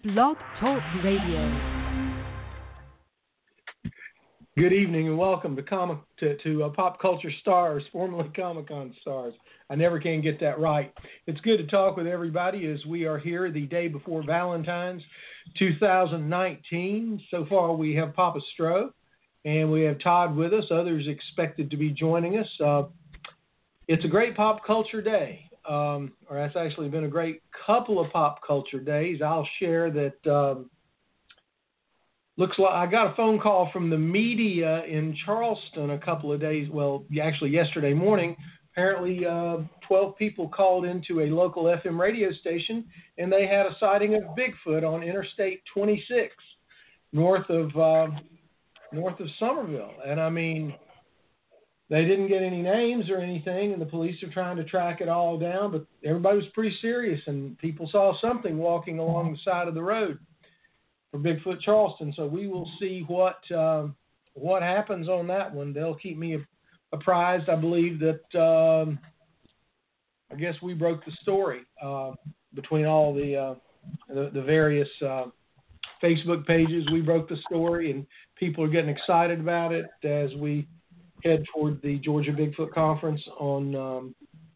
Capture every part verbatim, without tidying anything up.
Blog Talk Radio. Good evening and welcome to comic to, to uh, Pop Culture Stars, formerly Comic-Con Stars. I never can get that right. It's good to talk with everybody as we are here the day before Valentine's two thousand nineteen. So far we have Papa Stro and we have Todd with us, others expected to be joining us. Uh, it's a great pop culture day. Um, or that's actually been a great couple of pop culture days. I'll share that um, looks like I got a phone call from the media in Charleston a couple of days, well, actually yesterday morning. Apparently uh, twelve people called into a local F M radio station, and they had a sighting of Bigfoot on Interstate twenty-six north of uh, north of Somerville. And I mean, they didn't get any names or anything, and the police are trying to track it all down, but everybody was pretty serious, and people saw something walking along the side of the road for Bigfoot Charleston. So we will see what um, what happens on that one. They'll keep me apprised. I believe that um, I guess we broke the story uh, between all the, uh, the, the various uh, Facebook pages. We broke the story, and people are getting excited about it as we head toward the Georgia Bigfoot Conference on um,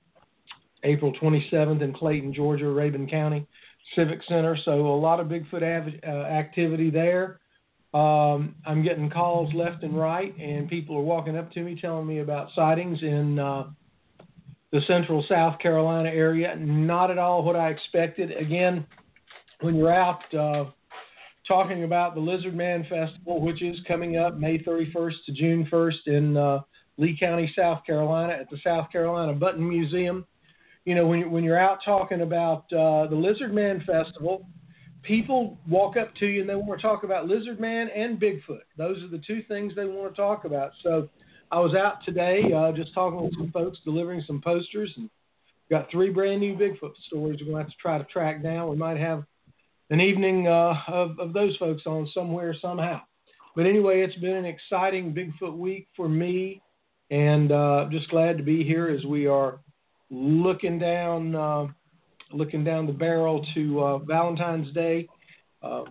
April twenty-seventh in Clayton, Georgia, Rabun County Civic Center. So a lot of Bigfoot av- uh, activity there. Um, I'm getting calls left and right, and people are walking up to me telling me about sightings in uh, the central South Carolina area. Not at all what I expected. Again, when you're out uh, talking about the Lizard Man Festival, which is coming up May thirty-first to June first in uh, Lee County, South Carolina, at the South Carolina Button Museum. You know, when, when you're out talking about uh, the Lizard Man Festival, people walk up to you and they want to talk about Lizard Man and Bigfoot. Those are the two things they want to talk about. So I was out today uh, just talking with some folks, delivering some posters, and got three brand new Bigfoot stories we're going to have to try to track down. We might have an evening uh, of, of those folks on somewhere, somehow. But anyway, it's been an exciting Bigfoot week for me, and uh, just glad to be here as we are looking down uh, looking down the barrel to uh, Valentine's Day, uh,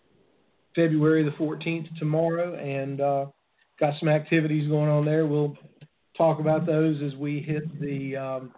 February the fourteenth tomorrow, and uh, got some activities going on there. We'll talk about those as we hit the um,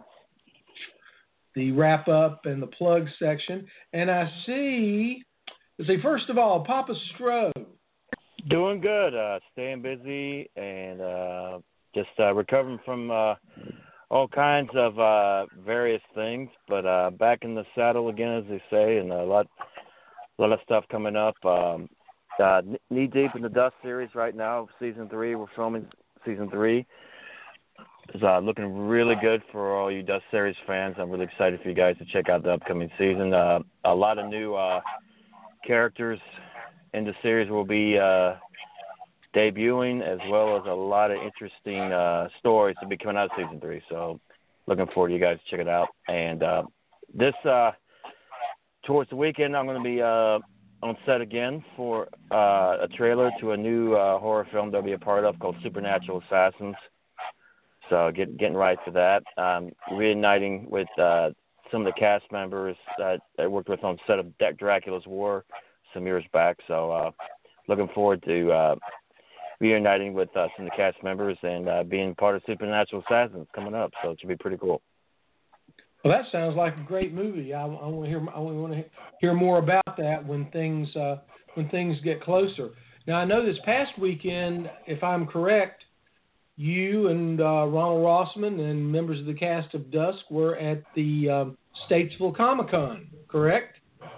the wrap up and the plug section. And I see, let's see, first of all, Papa Stro. Doing good, uh, staying busy, and uh, just uh, recovering from uh, all kinds of uh, various things, but uh, back in the saddle again, as they say, and a lot, a lot of stuff coming up. Um, uh, knee deep in the Dust series right now, season three. We're filming season three. It's uh, looking really good for all you Dust Series fans. I'm really excited for you guys to check out the upcoming season. Uh, a lot of new uh, characters in the series will be uh, debuting, as well as a lot of interesting uh, stories to be coming out of season three. So looking forward to you guys to check it out. And uh, this, uh, towards the weekend, I'm going to be uh, on set again for uh, a trailer to a new uh, horror film that I'll be a part of called Supernatural Assassins. So get, getting right to that. Um, reuniting with uh, some of the cast members that I worked with on set of Dracula's War some years back. So uh, looking forward to uh, reuniting with uh, some of the cast members and uh, being part of Supernatural Assassins coming up. So it should be pretty cool. Well, that sounds like a great movie. I, I want to hear. I want to hear more about that when things uh, when things get closer. Now, I know this past weekend, if I'm correct, you and uh, Ronald Rossman and members of the cast of Dusk were at the um, Statesville Comic-Con, correct?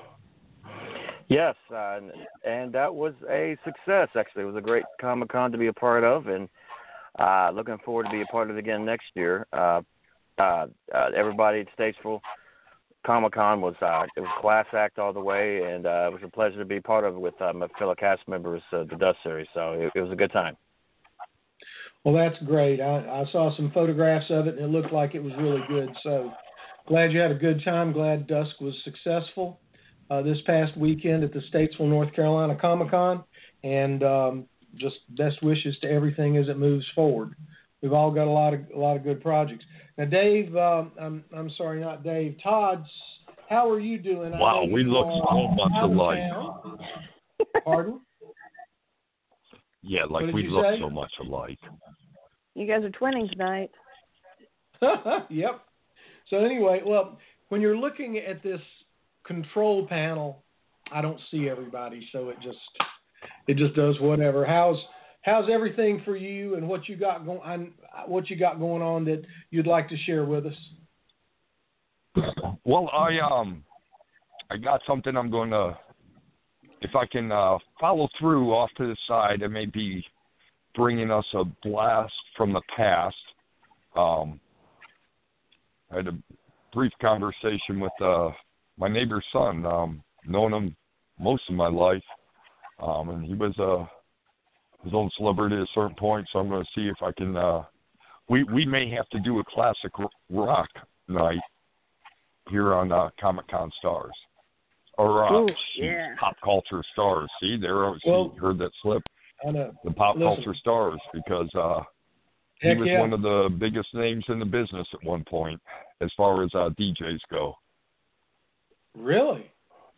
Yes, uh, and that was a success, actually. It was a great Comic-Con to be a part of, and uh, looking forward to be a part of it again next year. Uh, uh, uh, everybody at Statesville Comic-Con was uh, it was class act all the way, and uh, it was a pleasure to be part of it with uh, my fellow cast members of the Dust series, so it, it was a good time. Well, that's great. I, I saw some photographs of it, and it looked like it was really good. So glad you had a good time. Glad Dusk was successful uh, this past weekend at the Statesville, North Carolina Comic-Con, and um, just best wishes to everything as it moves forward. We've all got a lot of a lot of good projects. Now, Dave, uh, I'm I'm sorry, not Dave. Todd's how are you doing? I Wow, know we you look are so much out of alike. town. Pardon? Yeah, What like did we you look say? so much alike. You guys are twinning tonight. Yep. So anyway, well, when you're looking at this control panel, I don't see everybody, so it just it just does whatever. How's how's everything for you, and what you got going on? What you got going on that you'd like to share with us? Well, I um, I got something I'm going to, if I can uh, follow through off to the side, it may be bringing us a blast from the past. Um, I had a brief conversation with uh, my neighbor's son. Um, known him most of my life, um, and he was uh, his own celebrity at a certain point. So I'm going to see if I can. Uh, we we may have to do a classic rock night here on uh, Comic Con Stars, or uh, Ooh, geez, yeah. Pop Culture Stars. See, there, see, Well, heard that slip. I know. The Pop Listen. Culture Stars, because uh, he Heck was yeah. one of the biggest names in the business at one point, as far as uh, D Js go. Really?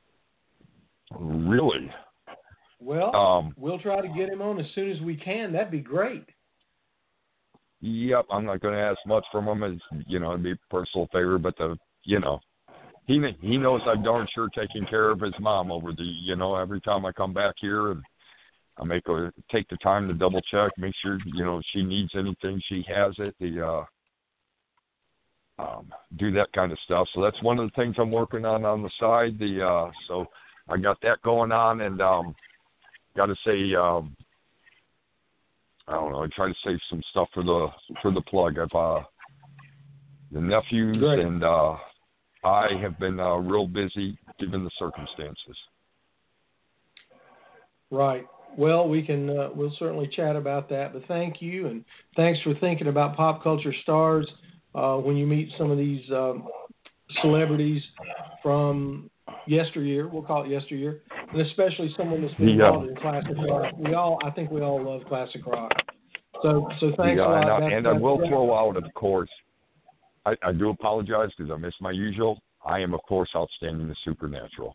Really? Well, Um, we'll try to get him on as soon as we can. That'd be great. Yep, I'm not going to ask much from him. As you know, it'd be a personal favor, but the you know, he he knows I'm darn sure taking care of his mom over the you know every time I come back here, and I make her take the time to double check, make sure you know if she needs anything, she has it. The uh, um, do that kind of stuff. So that's one of the things I'm working on on the side. The uh, so I got that going on, and um, got to say. Um, I don't know. I try to save some stuff for the for the plug. I've uh, the nephews Great. and uh, I have been uh, real busy given the circumstances. Right. Well, we can uh, we'll certainly chat about that. But thank you, and thanks for thinking about Pop Culture Stars uh, when you meet some of these um, celebrities from yesteryear. We'll call it yesteryear, and especially someone that's been Yeah. involved in classic rock. We all, I think, we all love classic rock. So, so thanks yeah, a lot. and, I, That's- and I that's will great. throw out, of course. I, I do apologize because I missed my usual. I am, of course, outstanding the supernatural.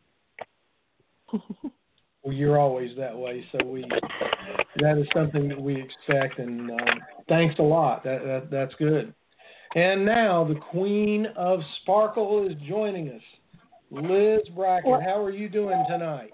Well, you're always that way, so we that is something that we expect, and um, thanks a lot. That, that that's good. And now the Queen of Sparkle is joining us, Liz Brackett. Well- How are you doing tonight?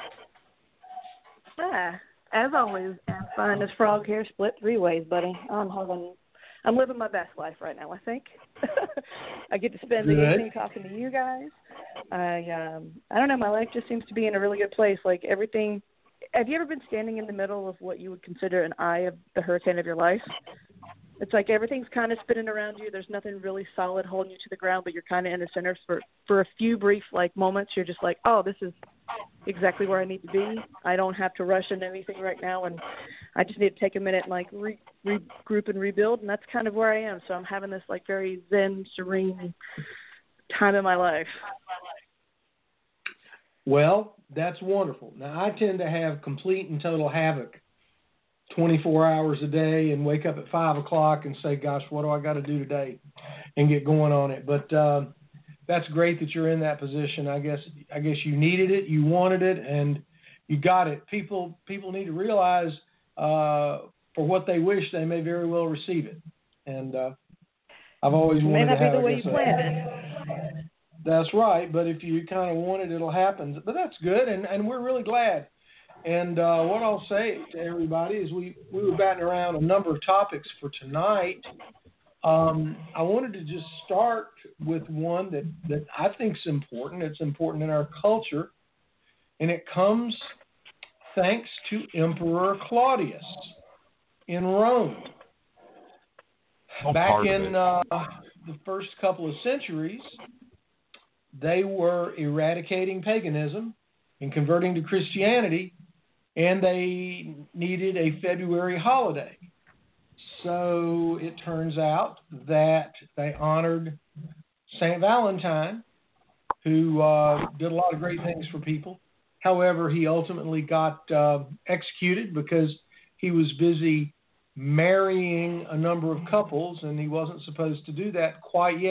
Ah, as always, fine as frog hair split three ways, buddy. I'm having, I'm living my best life right now, I think. I get to spend the Good. evening talking to you guys. I, um, I don't know, my life just seems to be in a really good place. Like everything, have you ever been standing in the middle of what you would consider an eye of the hurricane of your life? It's like everything's kind of spinning around you. There's nothing really solid holding you to the ground, but you're kind of in the center for, for a few brief like moments. You're just like, oh, this is exactly where I need to be. I don't have to rush into anything right now, and I just need to take a minute and like re- regroup and rebuild, and that's kind of where I am. So I'm having this like very zen, serene time in my life. Well, that's wonderful. Now, I tend to have complete and total havoc twenty-four hours a day and wake up at five o'clock and say, gosh, what do I got to do today, and get going on it. But uh, that's great that you're in that position. I guess I guess you needed it, you wanted it, and you got it. People people need to realize uh, for what they wish, they may very well receive it. And uh, I've always It may wanted not to be have the I way guess, you a- planned it. That's right, but if you kind of want it, it'll happen. But that's good, and, and we're really glad. And uh, what I'll say to everybody is we, we were batting around a number of topics for tonight. Um, I wanted to just start with one that, that I think is important. It's important in our culture, and it comes thanks to Emperor Claudius in Rome. Oh, Back part of in it. uh, the first couple of centuries, they were eradicating paganism and converting to Christianity, and they needed a February holiday. So it turns out that they honored Saint Valentine, who uh, did a lot of great things for people. However, he ultimately got uh, executed because he was busy marrying a number of couples, and he wasn't supposed to do that quite yet.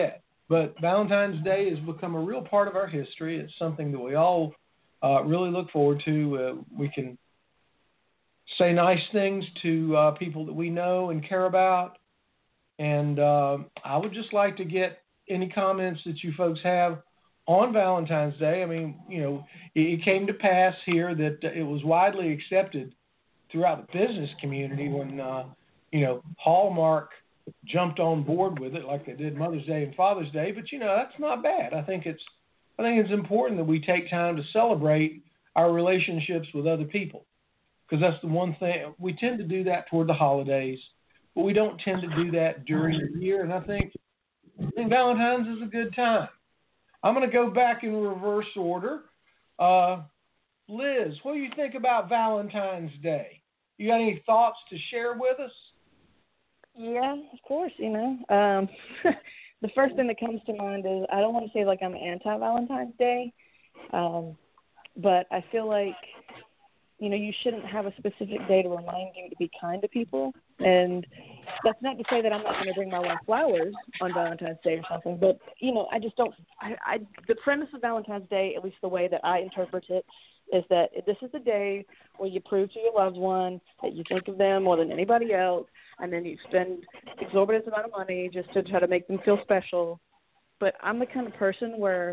But Valentine's Day has become a real part of our history. It's something that we all uh, really look forward to. Uh, we can say nice things to uh, people that we know and care about. And uh, I would just like to get any comments that you folks have on Valentine's Day. I mean, you know, it, it came to pass here that it was widely accepted throughout the business community when, uh, you know, Hallmark jumped on board with it like they did Mother's Day and Father's Day. But, you know, that's not bad. I think it's I think it's important that we take time to celebrate our relationships with other people, because that's the one thing. We tend to do that toward the holidays, but we don't tend to do that during the year. And I think, I think Valentine's is a good time. I'm going to go back in reverse order. Uh, Liz, what do you think about Valentine's Day? You got any thoughts to share with us? Yeah, of course, you know. Um, the first thing that comes to mind is, I don't want to say like I'm anti-Valentine's Day, um, but I feel like, you know, you shouldn't have a specific day to remind you to be kind to people. And that's not to say that I'm not going to bring my wife flowers on Valentine's Day or something, but, you know, I just don't, I, I, the premise of Valentine's Day, at least the way that I interpret it, is that this is the day where you prove to your loved one that you think of them more than anybody else, and then you spend exorbitant amount of money just to try to make them feel special. But I'm the kind of person where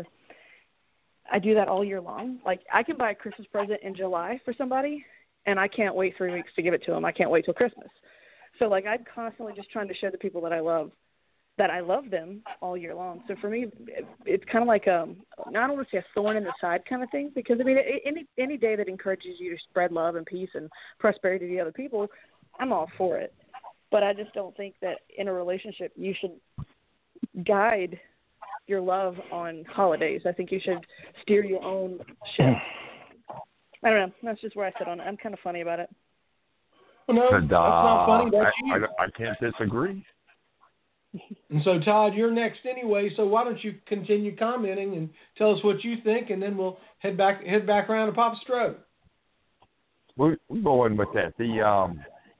I do that all year long. Like, I can buy a Christmas present in July for somebody, and I can't wait three weeks to give it to them. I can't wait till Christmas. So, like, I'm constantly just trying to show the people that I love that I love them all year long. So for me, it's kind of like, um, I don't want to say a thorn in the side kind of thing, because, I mean, any any day that encourages you to spread love and peace and prosperity to the other people, I'm all for it. But I just don't think that in a relationship you should guide your love on holidays. I think you should steer your own ship. I don't know. That's just where I sit on it. I'm kind of funny about it. Well, no, that's not funny. That's I, you. I, I can't disagree. And so, Todd, you're next anyway. So why don't you continue commenting and tell us what you think, and then we'll head back head back around to Papa Stroke. We're, we're going with that. The um,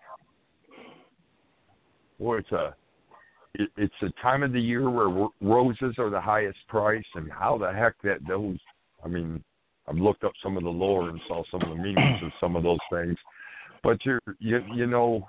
well, it's a it, it's a time of the year where ro- roses are the highest price, and how the heck that those. I mean, I've looked up some of the lore and saw some of the meanings of some of those things, but you're you you know.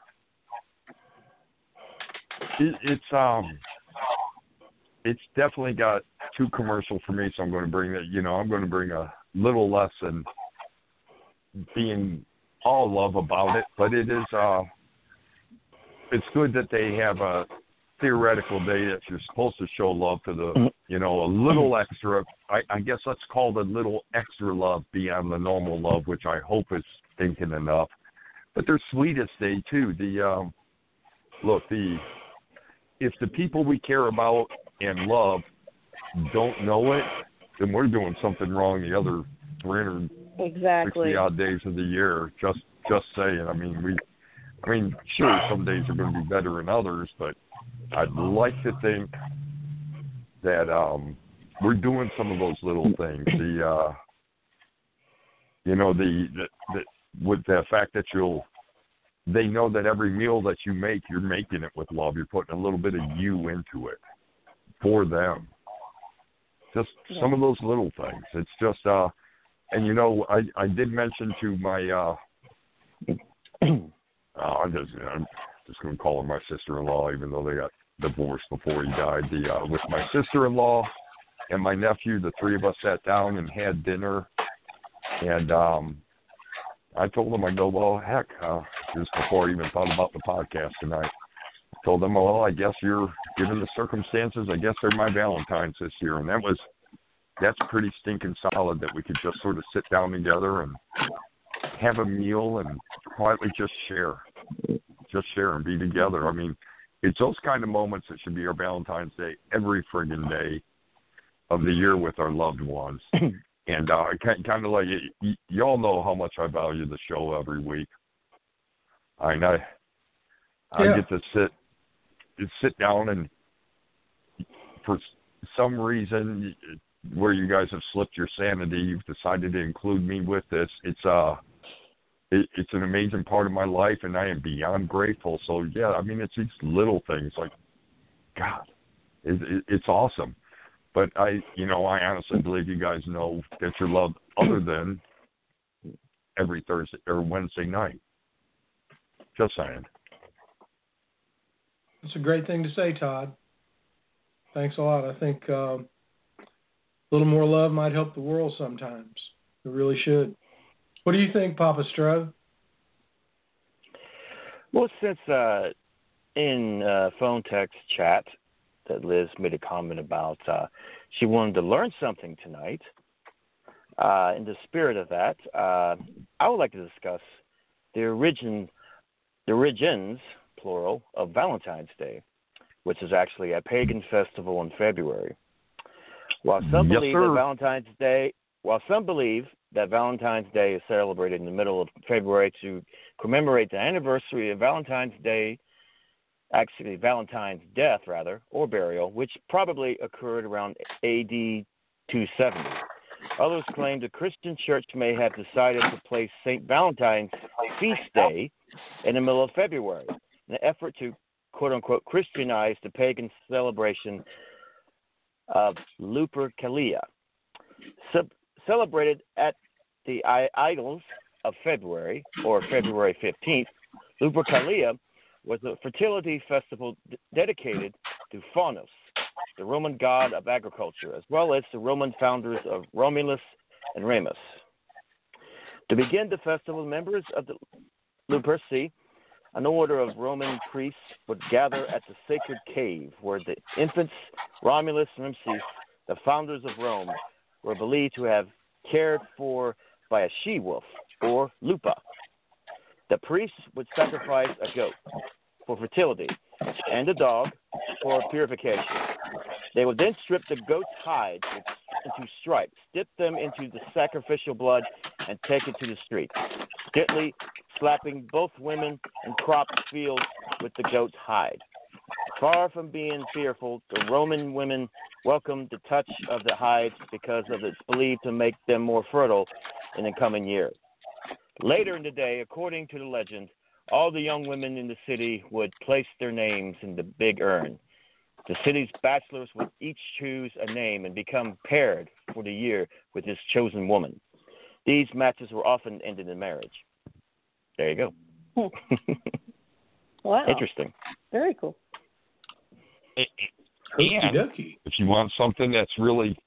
It, it's um, it's definitely got too commercial for me. So I'm going to bring that. You know, I'm going to bring a little less than being all love about it. But it is uh, it's good that they have a theoretical day that you're supposed to show love to the, you know, a little extra. I, I guess let's call it a little extra love beyond the normal love, which I hope is thinking enough. But their sweetest day too. The um, look the. If the people we care about and love don't know it, then we're doing something wrong the other three hundred sixty exactly. odd days of the year. Just, just saying. I mean, we, I mean, sure, some days are going to be better than others, but I'd like to think that um, we're doing some of those little things. The, uh, you know, the, the, the with the fact that you'll. They know that every meal that you make, you're making it with love. You're putting a little bit of you into it for them. Just yeah. Some of those little things. It's just, uh, and you know, I, I did mention to my, uh, uh, I'm just, I'm just going to call her my sister-in-law, even though they got divorced before he died. The uh, with my sister-in-law and my nephew, the three of us sat down and had dinner, and um, I told them, I go, well, heck, uh, just before I even thought about the podcast tonight, I told them, well, I guess you're, given the circumstances, I guess they're my Valentines this year. And that was, that's pretty stinking solid that we could just sort of sit down together and have a meal and quietly just share, just share and be together. I mean, it's those kind of moments that should be our Valentine's Day every friggin' day of the year with our loved ones. And uh, kind of like, y- you all know how much I value the show every week. I mean, I, I yeah. get to sit sit down and for some reason where you guys have slipped your sanity, you've decided to include me with this. It's uh, it, it's an amazing part of my life, and I am beyond grateful. So, yeah, I mean, it's these little things like, God, it, it, it's awesome. But I, you know, I honestly believe you guys know that you're loved other than every Thursday or Wednesday night. Just saying. It's a great thing to say, Todd. Thanks a lot. I think um, a little more love might help the world sometimes. It really should. What do you think, Papa Stro? Well, since uh, in uh, phone text chat that Liz made a comment about, uh, she wanted to learn something tonight. Uh, in the spirit of that, uh, I would like to discuss the origin, the origins, plural, of Valentine's Day, which is actually a pagan festival in February. While some Yes, believe sir. that Valentine's Day, while some believe that Valentine's Day is celebrated in the middle of February to commemorate the anniversary of Valentine's Day, actually Valentine's death, rather, or burial, which probably occurred around A D two seventy. Others claim the Christian church may have decided to place Saint Valentine's feast day in the middle of February in an effort to, quote-unquote, Christianize the pagan celebration of Lupercalia. Sub- celebrated at the I- Idols of February, or February fifteenth, Lupercalia was a fertility festival d- dedicated to Faunus, the Roman god of agriculture, as well as the Roman founders of Romulus and Remus. To begin the festival, members of the Luperci, an order of Roman priests, would gather at the sacred cave where the infants Romulus and Remus, the founders of Rome, were believed to have cared for by a she-wolf, or lupa. The priests would sacrifice a goat for fertility and a dog for purification. They would then strip the goat's hide into stripes, dip them into the sacrificial blood, and take it to the street, gently slapping both women and cropped fields with the goat's hide. Far from being fearful, the Roman women welcomed the touch of the hides because of its believed to make them more fertile in the coming years. Later in the day, according to the legend, all the young women in the city would place their names in the big urn. The city's bachelors would each choose a name and become paired for the year with this chosen woman. These matches were often ended in marriage. There you go. Wow. Interesting. Very cool. And Okey-dokey. if you want something that's really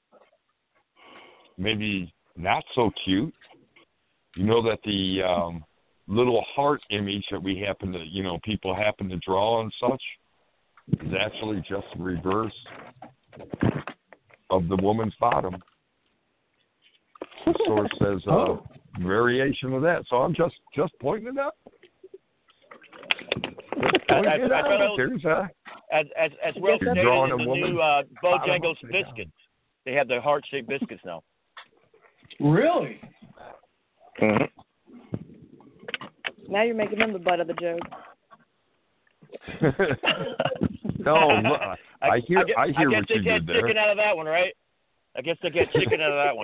maybe not so cute, you know that the um, little heart image that we happen to, you know, people happen to draw and such is actually just the reverse of the woman's bottom. The source says uh, Oh. variation of that. So I'm just just pointing it out. I, I, Pointing it I out. felt, There's a, as, as, as well You're stated drawing in a the woman new uh, bottom Bojangles upside down. biscuits. They have the heart-shaped biscuits now. Really? Mm-hmm. Now you're making them the butt of the joke. no, look, I, I hear I, guess, I hear I guess what they you get did there. chicken out of that one, right? I guess they get chicken out of that one.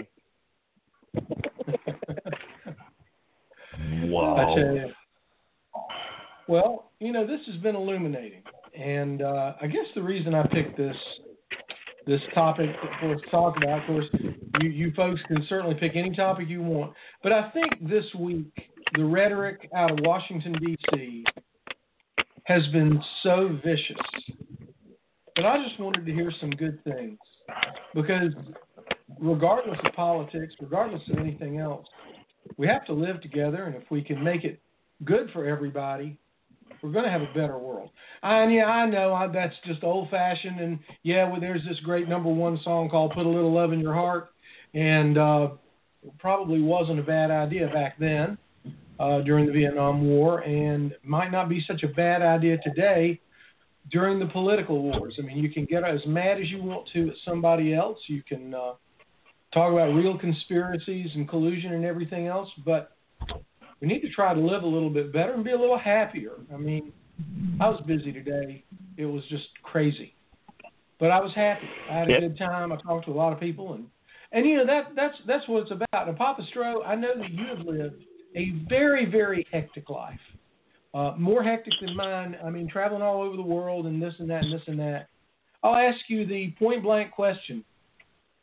Wow. I tell you. Well, you know, this has been illuminating, and uh, I guess the reason I picked this this topic for us to talk about, of course, you, you folks can certainly pick any topic you want, but I think this week the rhetoric out of Washington, D C has been so vicious that I just wanted to hear some good things, because regardless of politics, regardless of anything else, we have to live together, and if we can make it good for everybody, we're going to have a better world. And yeah, I know I, that's just old-fashioned, and yeah, well, there's this great number one song called "Put a Little Love in Your Heart," and uh, it probably wasn't a bad idea back then uh, during the Vietnam War, and might not be such a bad idea today during the political wars. I mean, you can get as mad as you want to at somebody else. You can uh, talk about real conspiracies and collusion and everything else, but we need to try to live a little bit better and be a little happier. I mean, I was busy today. It was just crazy. But I was happy. I had a Yep. good time. I talked to a lot of people. And, and you know, that that's that's what it's about. And Papa Stro, I know that you have lived a very, very hectic life. Uh, more hectic than mine. I mean, traveling all over the world and this and that and this and that. I'll ask you the point-blank question.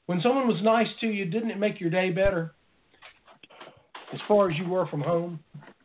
when someone was nice to you, didn't it make your day better as far as you were from home?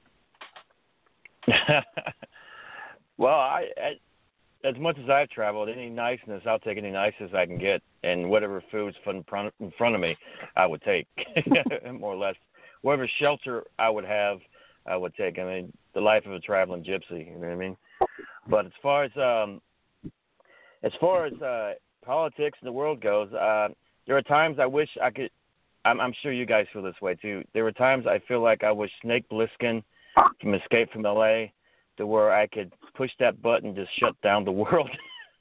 Well, I, I, as much as I've traveled, any niceness, I'll take any niceness I can get, and whatever food's in front, in front of me, I would take, more or less. Whatever shelter I would have, I would take. I mean, the life of a traveling gypsy, you know what I mean? But as far as um, as far as uh, politics in the world goes, uh, there are times I wish I could. I'm, I'm sure you guys feel this way too. There were times I feel like I was Snake Plissken from Escape from L A, to where I could push that button, just shut down the world.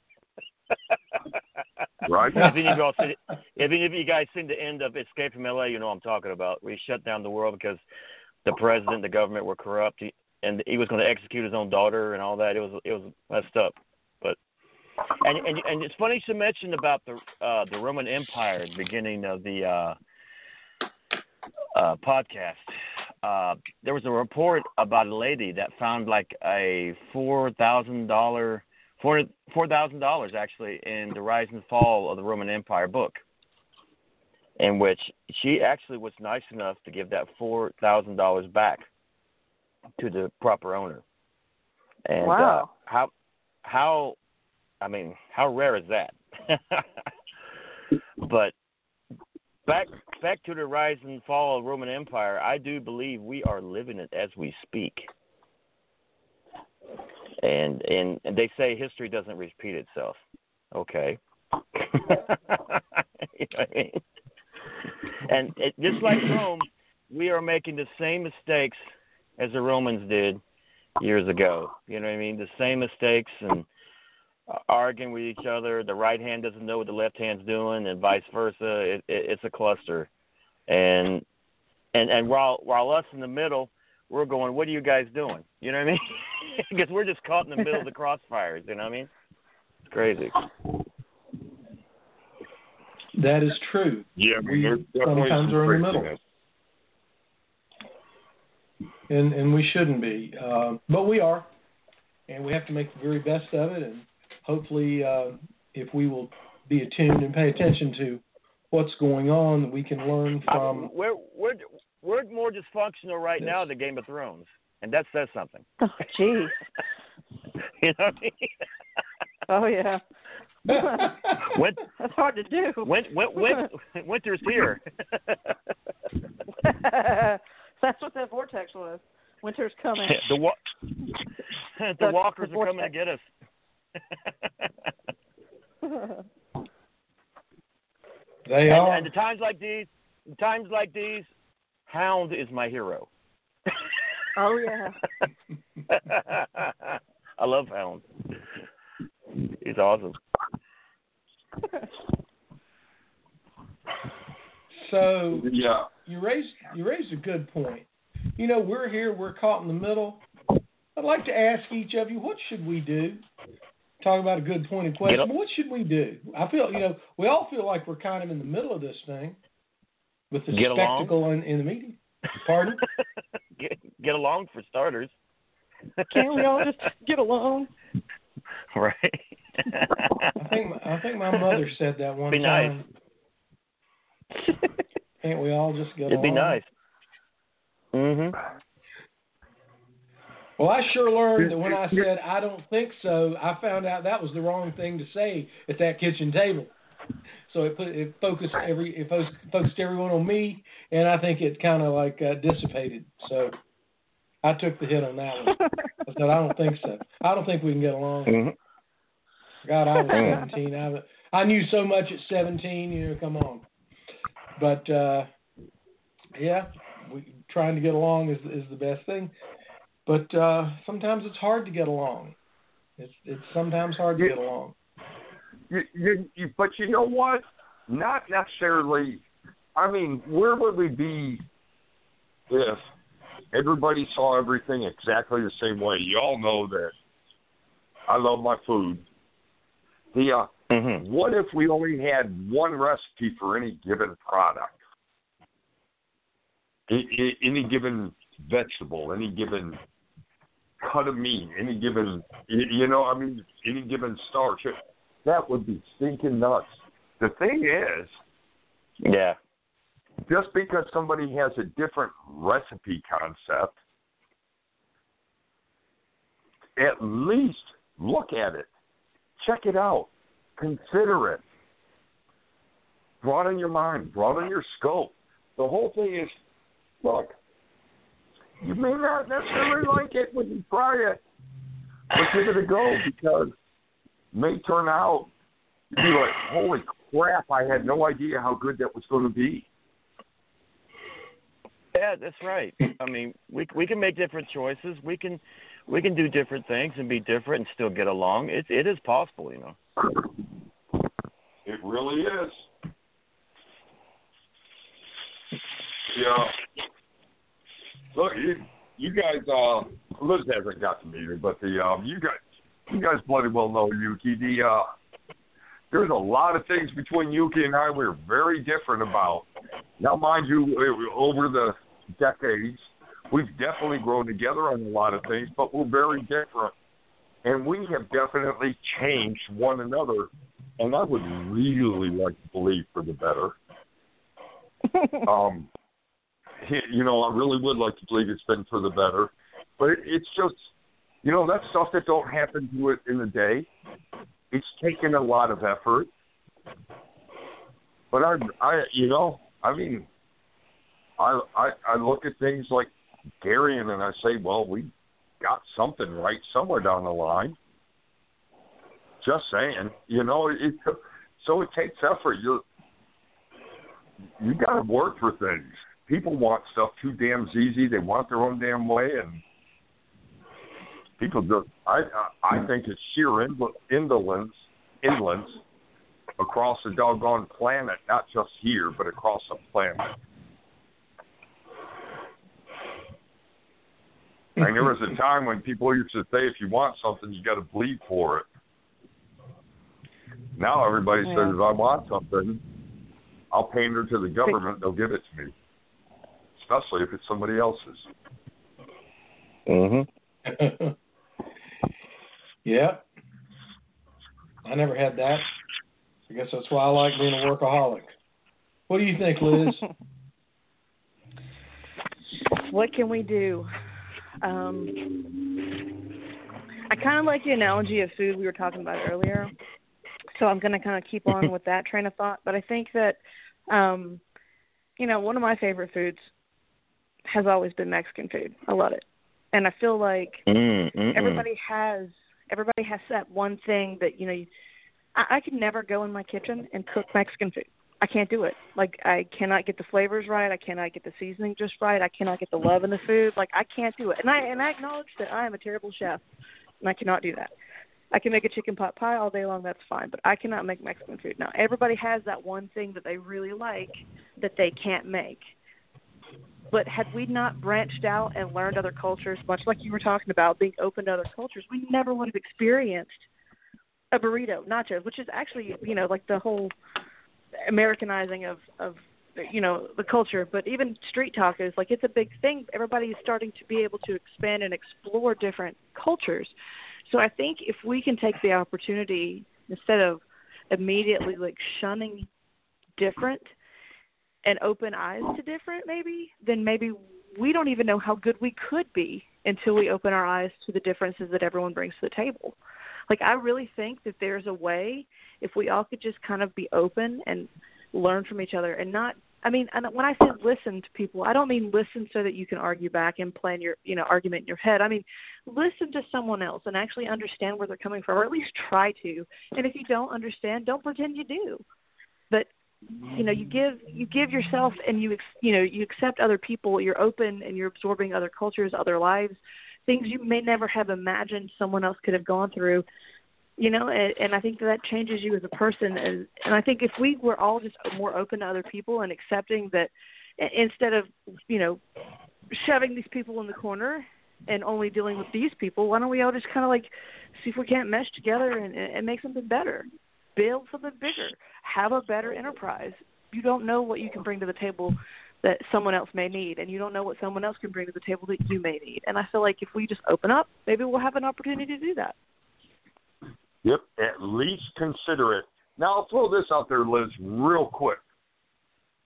Right. If any of you all see, if any of you guys seen the end of Escape from L A, you know what I'm talking about. We shut down the world because the president, the government were corrupt, he, and he was going to execute his own daughter and all that. It was it was messed up. But and and and it's funny to mention about the uh, the Roman Empire at the beginning of the uh, uh, podcast. Uh, there was a report about a lady that found like a four thousand dollar four four thousand dollars actually in the Rise and Fall of the Roman Empire book, in which she actually was nice enough to give that four thousand dollars back to the proper owner. And wow. uh, how how I mean how rare is that? But back back to the rise and fall of the Roman Empire, I do believe we are living it as we speak. And and, and they say history doesn't repeat itself. Okay. You know what I mean? And it, just like Rome, we are making the same mistakes as the Romans did years ago. You know what I mean? The same mistakes and arguing with each other. The right hand doesn't know what the left hand's doing, and vice versa. It, it, it's a cluster. And and and while while us in the middle, we're going, what are you guys doing? You know what I mean? Because we're just caught in the middle of the crossfires. You know what I mean? It's crazy. That is true. Yeah, I mean, we sometimes are in the middle. And and we shouldn't be. Uh, but we are. And we have to make the very best of it. And hopefully, uh, if we will be attuned and pay attention to what's going on, we can learn from. I mean, we're, we're, we're more dysfunctional right now than Game of Thrones. And that says something. Oh, jeez. You know what I mean? Oh, yeah. Win- That's hard to do. Win- win- win- winter's here. That's what that vortex was. Winter's coming. the wa- the, the walkers the are coming to get us. They and, are. And the times like these, times like these, Hound is my hero. Oh yeah. I love Hound. He's awesome. So yeah, you raised you raised a good point. You know, we're here, we're caught in the middle. I'd like to ask each of you, what should we do? Talk about a good pointed question. What should we do? I feel, you know, we all feel like we're kind of in the middle of this thing with the get spectacle in, in the meeting. Pardon? get, get along for starters. Can't we all just get along? Right. I think my, I think my mother said that one be time. Nice. Can't we all just get It'd along? be nice. Mhm. Well, I sure learned that when I said I don't think so, I found out that was the wrong thing to say at that kitchen table. So it put it focused every it focused everyone on me, and I think it kind of like uh, dissipated. So I took the hit on that one. I said I don't think so. I don't think we can get along. Mhm. God, I was seventeen. I I knew so much at seventeen. You know, come on. But uh, yeah, we, trying to get along is is the best thing. But uh, sometimes it's hard to get along. It's it's sometimes hard to you, get along. You, you, you, but you know what? Not necessarily. I mean, where would we be if everybody saw everything exactly the same way? You all know that I love my food. The uh, mm-hmm. What if we only had one recipe for any given product? Any given vegetable, any given cut of meat, any given, you know, I mean, any given starch. That would be stinking nuts. The thing is, Yeah. Just because somebody has a different recipe concept, at least look at it. Check it out. Consider it. Broaden your mind. Broaden your scope. The whole thing is, look, you may not necessarily like it when you try it, but give it a go, because it may turn out to be like, holy crap, I had no idea how good that was going to be. Yeah, that's right. I mean, we we can make different choices. We can we can do different things and be different and still get along. It it is possible, you know. It really is. Yeah. Look, you you guys, uh, Liz hasn't got to meet her, but the um, you guys you guys bloody well know Yuki. The uh, there's a lot of things between Yuki and I we're very different about. Now, mind you, over the decades, we've definitely grown together on a lot of things, but we're very different. And we have definitely changed one another, and I would really like to believe for the better. um, you know, I really would like to believe it's been for the better. But it, it's just, you know, that stuff that don't happen to it in a day. It's taken a lot of effort. But I, I, you know, I mean, I, I, I look at things like Garion and I say, well, we got something right somewhere down the line. Just saying, you know, it, so it takes effort. You, you got to work for things. People want stuff too damn easy. They want their own damn way, and people just, I, I think it's sheer indolence, indolence across the doggone planet, not just here, but across the planet. And there was a time when people used to say, if you want something, you got to bleed for it. Now everybody yeah. says, if I want something, I'll pander to the government, they'll give it to me. Especially if it's somebody else's. Mm-hmm. Yeah. I never had that. I guess that's why I like being a workaholic. What do you think, Liz? What can we do? Um, I kind of like the analogy of food we were talking about earlier. So I'm going to kind of keep on with that train of thought. But I think that, um, you know, one of my favorite foods has always been Mexican food. I love it. And I feel like mm, everybody has everybody has that one thing that, you know, you, I, I can never go in my kitchen and cook Mexican food. I can't do it. Like, I cannot get the flavors right. I cannot get the seasoning just right. I cannot get the love in the food. Like, I can't do it. And I and I acknowledge that I am a terrible chef, and I cannot do that. I can make a chicken pot pie all day long. That's fine. But I cannot make Mexican food. Now, everybody has that one thing that they really like that they can't make. But had we not branched out and learned other cultures, much like you were talking about, being open to other cultures, we never would have experienced a burrito, nachos, which is actually, you know, like the whole Americanizing of, of, you know, the culture. But even street tacos, like, it's a big thing. Everybody is starting to be able to expand and explore different cultures. So I think if we can take the opportunity, instead of immediately, like, shunning different and open eyes to different, maybe, then maybe we don't even know how good we could be until we open our eyes to the differences that everyone brings to the table. Like, I really think that there's a way, if we all could just kind of be open and learn from each other and not, I mean, and when I say listen to people, I don't mean listen so that you can argue back and plan your, you know, argument in your head. I mean, listen to someone else and actually understand where they're coming from, or at least try to. And if you don't understand, don't pretend you do. But, you know, you give you give yourself and you, you know, you accept other people. You're open and you're absorbing other cultures, other lives, things you may never have imagined someone else could have gone through. You know, and, and I think that, that changes you as a person. And, and I think if we were all just more open to other people and accepting that, instead of, you know, shoving these people in the corner and only dealing with these people, why don't we all just kind of like see if we can't mesh together and, and make something better, build something bigger, have a better enterprise. You don't know what you can bring to the table that someone else may need, and you don't know what someone else can bring to the table that you may need. And I feel like if we just open up, maybe we'll have an opportunity to do that. Yep, at least consider it. Now, I'll throw this out there, Liz, real quick.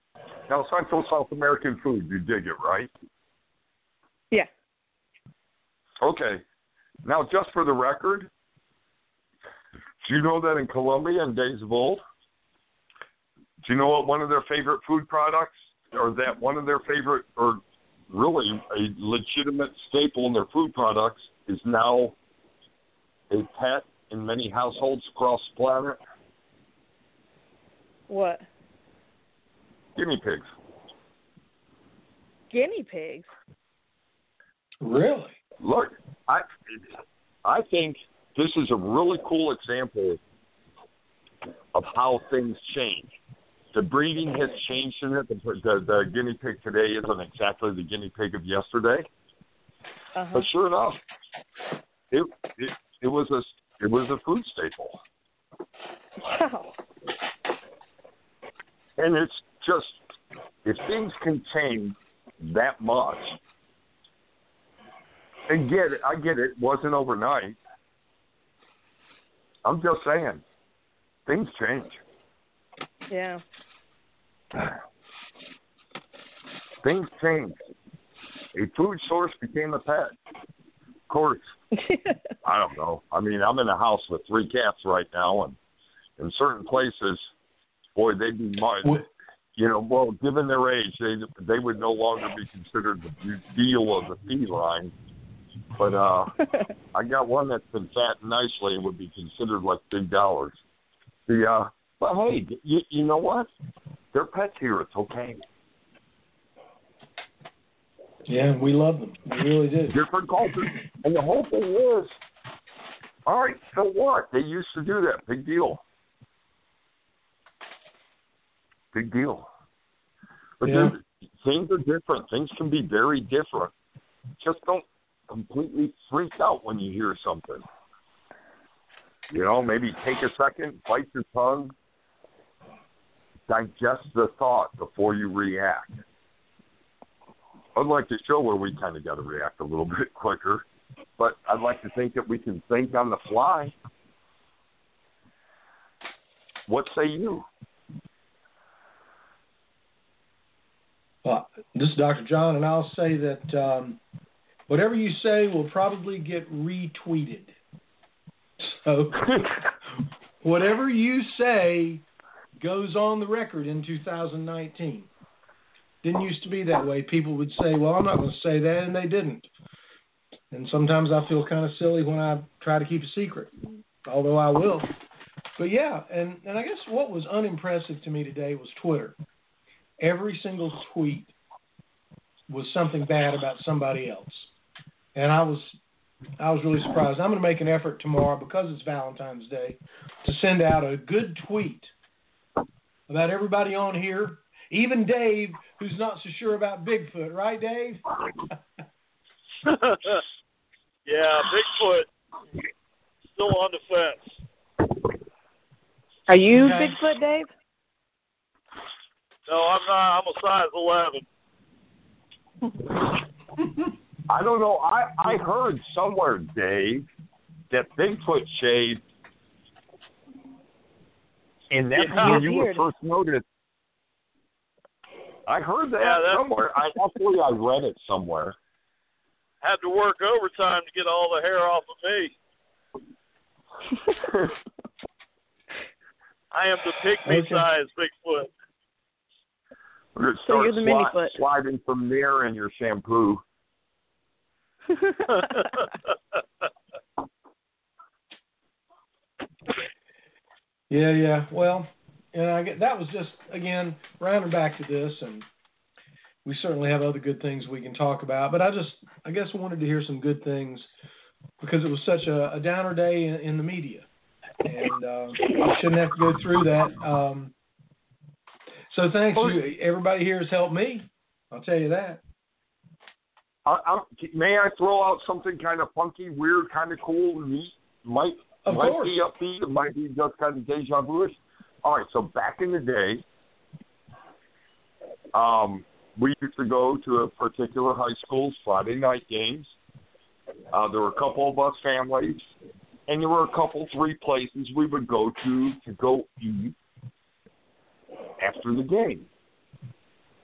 Now, Central South American food, you dig it, right? Yeah. Okay. Now, just for the record, do you know that in Colombia in days of old, do you know what one of their favorite food products, or that one of their favorite, or really a legitimate staple in their food products is now a pet in many households across the planet? What? Guinea pigs. Guinea pigs? Really? Look, I I think this is a really cool example of how things change. The breeding has changed in it. The, the, the guinea pig today isn't exactly the guinea pig of yesterday. Uh-huh. But sure enough, it, it it was a it was a food staple. Wow. And it's just, if things can change that much, and get it, I get it, it wasn't overnight. I'm just saying, things change. Yeah. Things change. A food source became a pet. Of course, I don't know. I mean, I'm in a house with three cats right now, and in certain places, boy, they'd be much, you know, well, given their age, they they would no longer be considered the deal of the feline. But uh, I got one that's been fat nicely and would be considered like big dollars. The uh, but hey, you, you know what? They're pets here. It's okay. Yeah, we love them. We really do. Different cultures, and the whole thing is, all right. So what? They used to do that. Big deal. Big deal. But Yeah. things are different. Things can be very different. Just don't completely freak out when you hear something. You know, maybe take a second, bite your tongue, digest the thought before you react. Unlike the show where we kind of got to react a little bit quicker, but I'd like to think that we can think on the fly. What say you? Well, this is Doctor John, and I'll say that um, whatever you say will probably get retweeted. So whatever you say goes on the record in two thousand nineteen. Didn't used to be that way. People would say, well, I'm not going to say that, and they didn't. And sometimes I feel kind of silly when I try to keep a secret, although I will. But yeah, and, and I guess what was unimpressive to me today was Twitter. Every single tweet was something bad about somebody else. And I was I was really surprised. I'm going to make an effort tomorrow, because it's Valentine's Day, to send out a good tweet about everybody on here, even Dave, who's not so sure about Bigfoot. Right, Dave? Yeah, Bigfoot still on the fence. Are you Okay. Bigfoot, Dave? No, I'm not. I'm a size eleven. I don't know. I, I heard somewhere, Dave, that Bigfoot shaved, and that's Yeah. when you were Weird. first noticed. I heard that Yeah, that's- somewhere. I actually I read it somewhere. Had to work overtime to get all the hair off of me. I am the pygmy Okay. size Bigfoot. We're going to So start you're the sli- Minifoot. sliding from there in your shampoo. Yeah, yeah. Well, and I get, that was just, again, rounding back to this, and we certainly have other good things we can talk about. But I just, I guess, wanted to hear some good things, because it was such a, a downer day in, in the media, and uh, I shouldn't have to go through that. Um, so thanks. You, everybody here has helped me. I'll tell you that. I, I, may I throw out something kind of funky, weird, kind of cool, neat? Might Of might course. be upbeat. It might be just kind of deja vu-ish. All right, so back in the day, um, we used to go to a particular high school's Friday night games. Uh, there were a couple of us families, and there were a couple, three places we would go to to go eat after the game.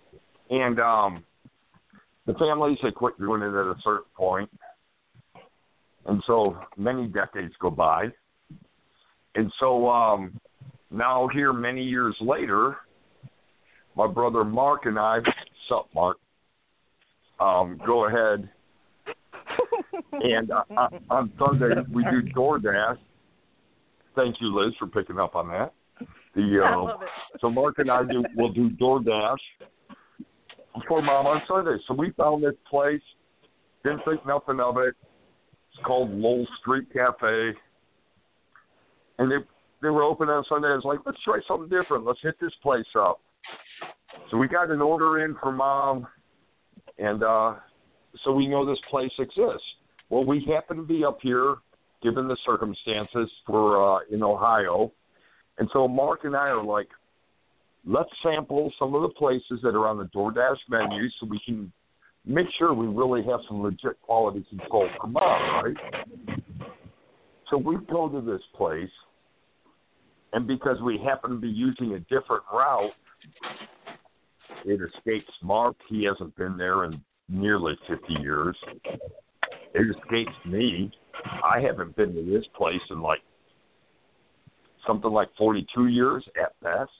And um, the families had quit doing it at a certain point. And so many decades go by. And so um, now here many years later, my brother Mark and I, sup Mark, um, go ahead. And uh, on Sunday, we do DoorDash. Thank you, Liz, for picking up on that. The, uh, I love it. So Mark and I do, will do DoorDash for Mom on Sunday. So we found this place, didn't think nothing of it. It's called Lowell Street Cafe. And they, they were open on Sunday. I was like, let's try something different. Let's hit this place up. So we got an order in for Mom, and uh, so we know this place exists. Well, we happen to be up here, given the circumstances, for uh, in Ohio. And so Mark and I are like, let's sample some of the places that are on the DoorDash menu so we can make sure we really have some legit quality control for Mom, right? So we go to this place, and because we happen to be using a different route, it escapes Mark. He hasn't been there in nearly fifty years. It escapes me. I haven't been to this place in like something like forty-two years at best.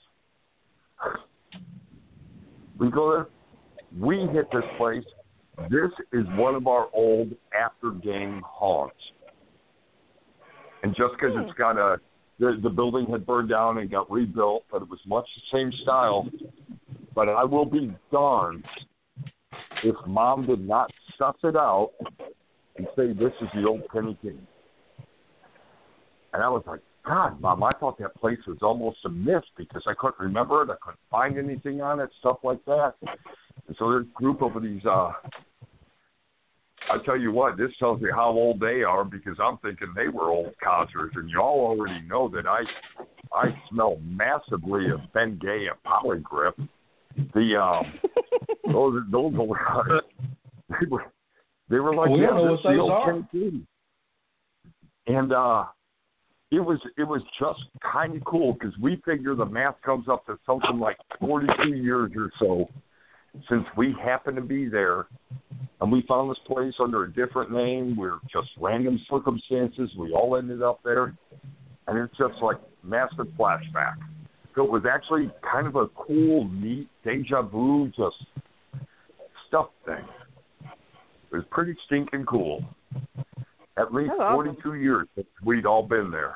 We go there. We hit this place. This is one of our old after-game haunts. And just because it's got a, the, the building had burned down and got rebuilt, but it was much the same style. But I will be darned if Mom did not suss it out and say, this is the old Penny King. And I was like, God, Mom, I thought that place was almost a myth because I couldn't remember it. I couldn't find anything on it, stuff like that. And so there's a group of these, uh, I tell you what, this tells you how old they are because I'm thinking they were old codgers. And y'all already know that I I smell massively of Bengay and Polygrip. The um, those those were they were they were like we yeah, don't know what this is the those old are. Penny King. And uh, it was it was just kind of cool because we figure the math comes up to something like forty-two years or so since we happened to be there, and we found this place under a different name. We're just random circumstances. We all ended up there, and it's just like massive flashback. So it was actually kind of a cool, neat deja vu, just stuff thing. It was pretty stinking cool. At least Oh, awesome. forty-two years since we'd all been there.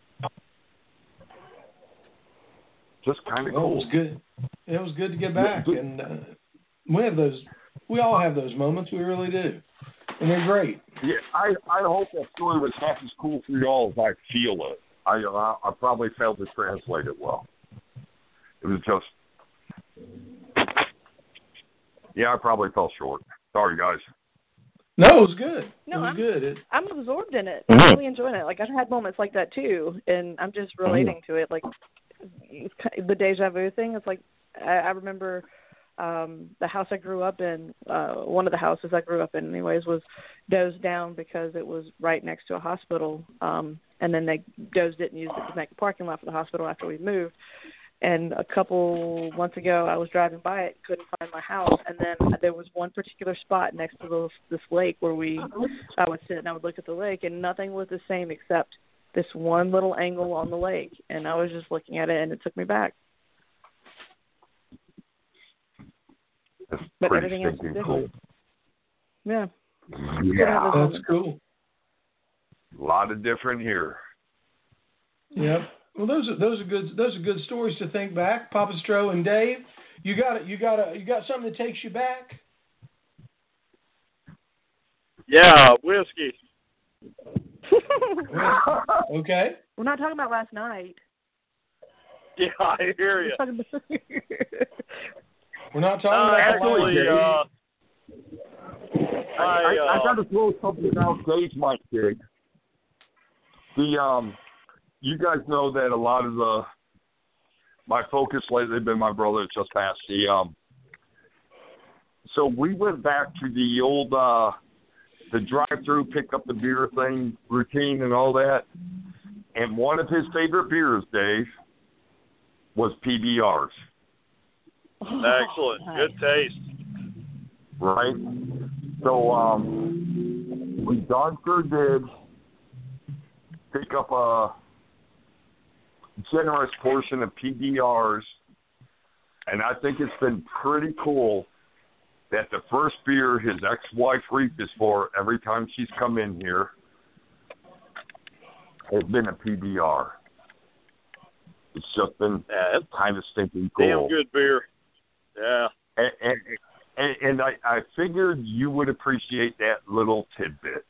Just kind of Well, it cool. was good. It was good to get back, and uh, we have those. We all have those moments. We really do, and they're great. Yeah, I, I hope that story was half as cool for y'all as I feel it. I uh, I probably failed to translate it well. It was just, yeah, I probably fell short. Sorry, guys. No, it was good. No, it was I'm, good. It, I'm absorbed in it. Mhm. I'm really enjoying it. Like, I've had moments like that, too, and I'm just relating to it. Like, it's ki- the deja vu thing, it's like, I, I remember um, the house I grew up in, uh, one of the houses I grew up in, anyways, was dozed down because it was right next to a hospital, um, and then they dozed it and used it to make a parking lot for the hospital after we moved. And a couple months ago, I was driving by it, couldn't find my house, and then there was one particular spot next to this, this lake where we, I would sit and I would look at the lake, and nothing was the same except this one little angle on the lake. And I was just looking at it, and it took me back. That's But pretty everything else is stinking different. cool. Yeah. Yeah, that's cool. a lot of different here. Yep. Well, those are those are good those are good stories to think back. Papa Stro and Dave, you got it. You got a you got something that takes you back. Yeah, whiskey. Okay. We're not talking about last night. Yeah, I hear We're you. talking about We're not talking Uh, about actually, the uh, I, I, I, I uh, got to throw something out. Dave might dig. The um, you guys know that a lot of the my focus lately has been my brother that just passed. The um, so we went back to the old uh, the drive-through, pick up the beer thing routine and all that. And one of his favorite beers, Dave, was P B Rs. Excellent. Nice. Good taste. Right? So um, we darn sure did pick up a generous portion of P B Rs, and I think it's been pretty cool that the first beer his ex-wife reaches for every time she's come in here has been a P B R. It's just been Yeah, it's kind of stinking cool. damn good beer. Yeah. And, and, and, and I, I figured you would appreciate that little tidbit.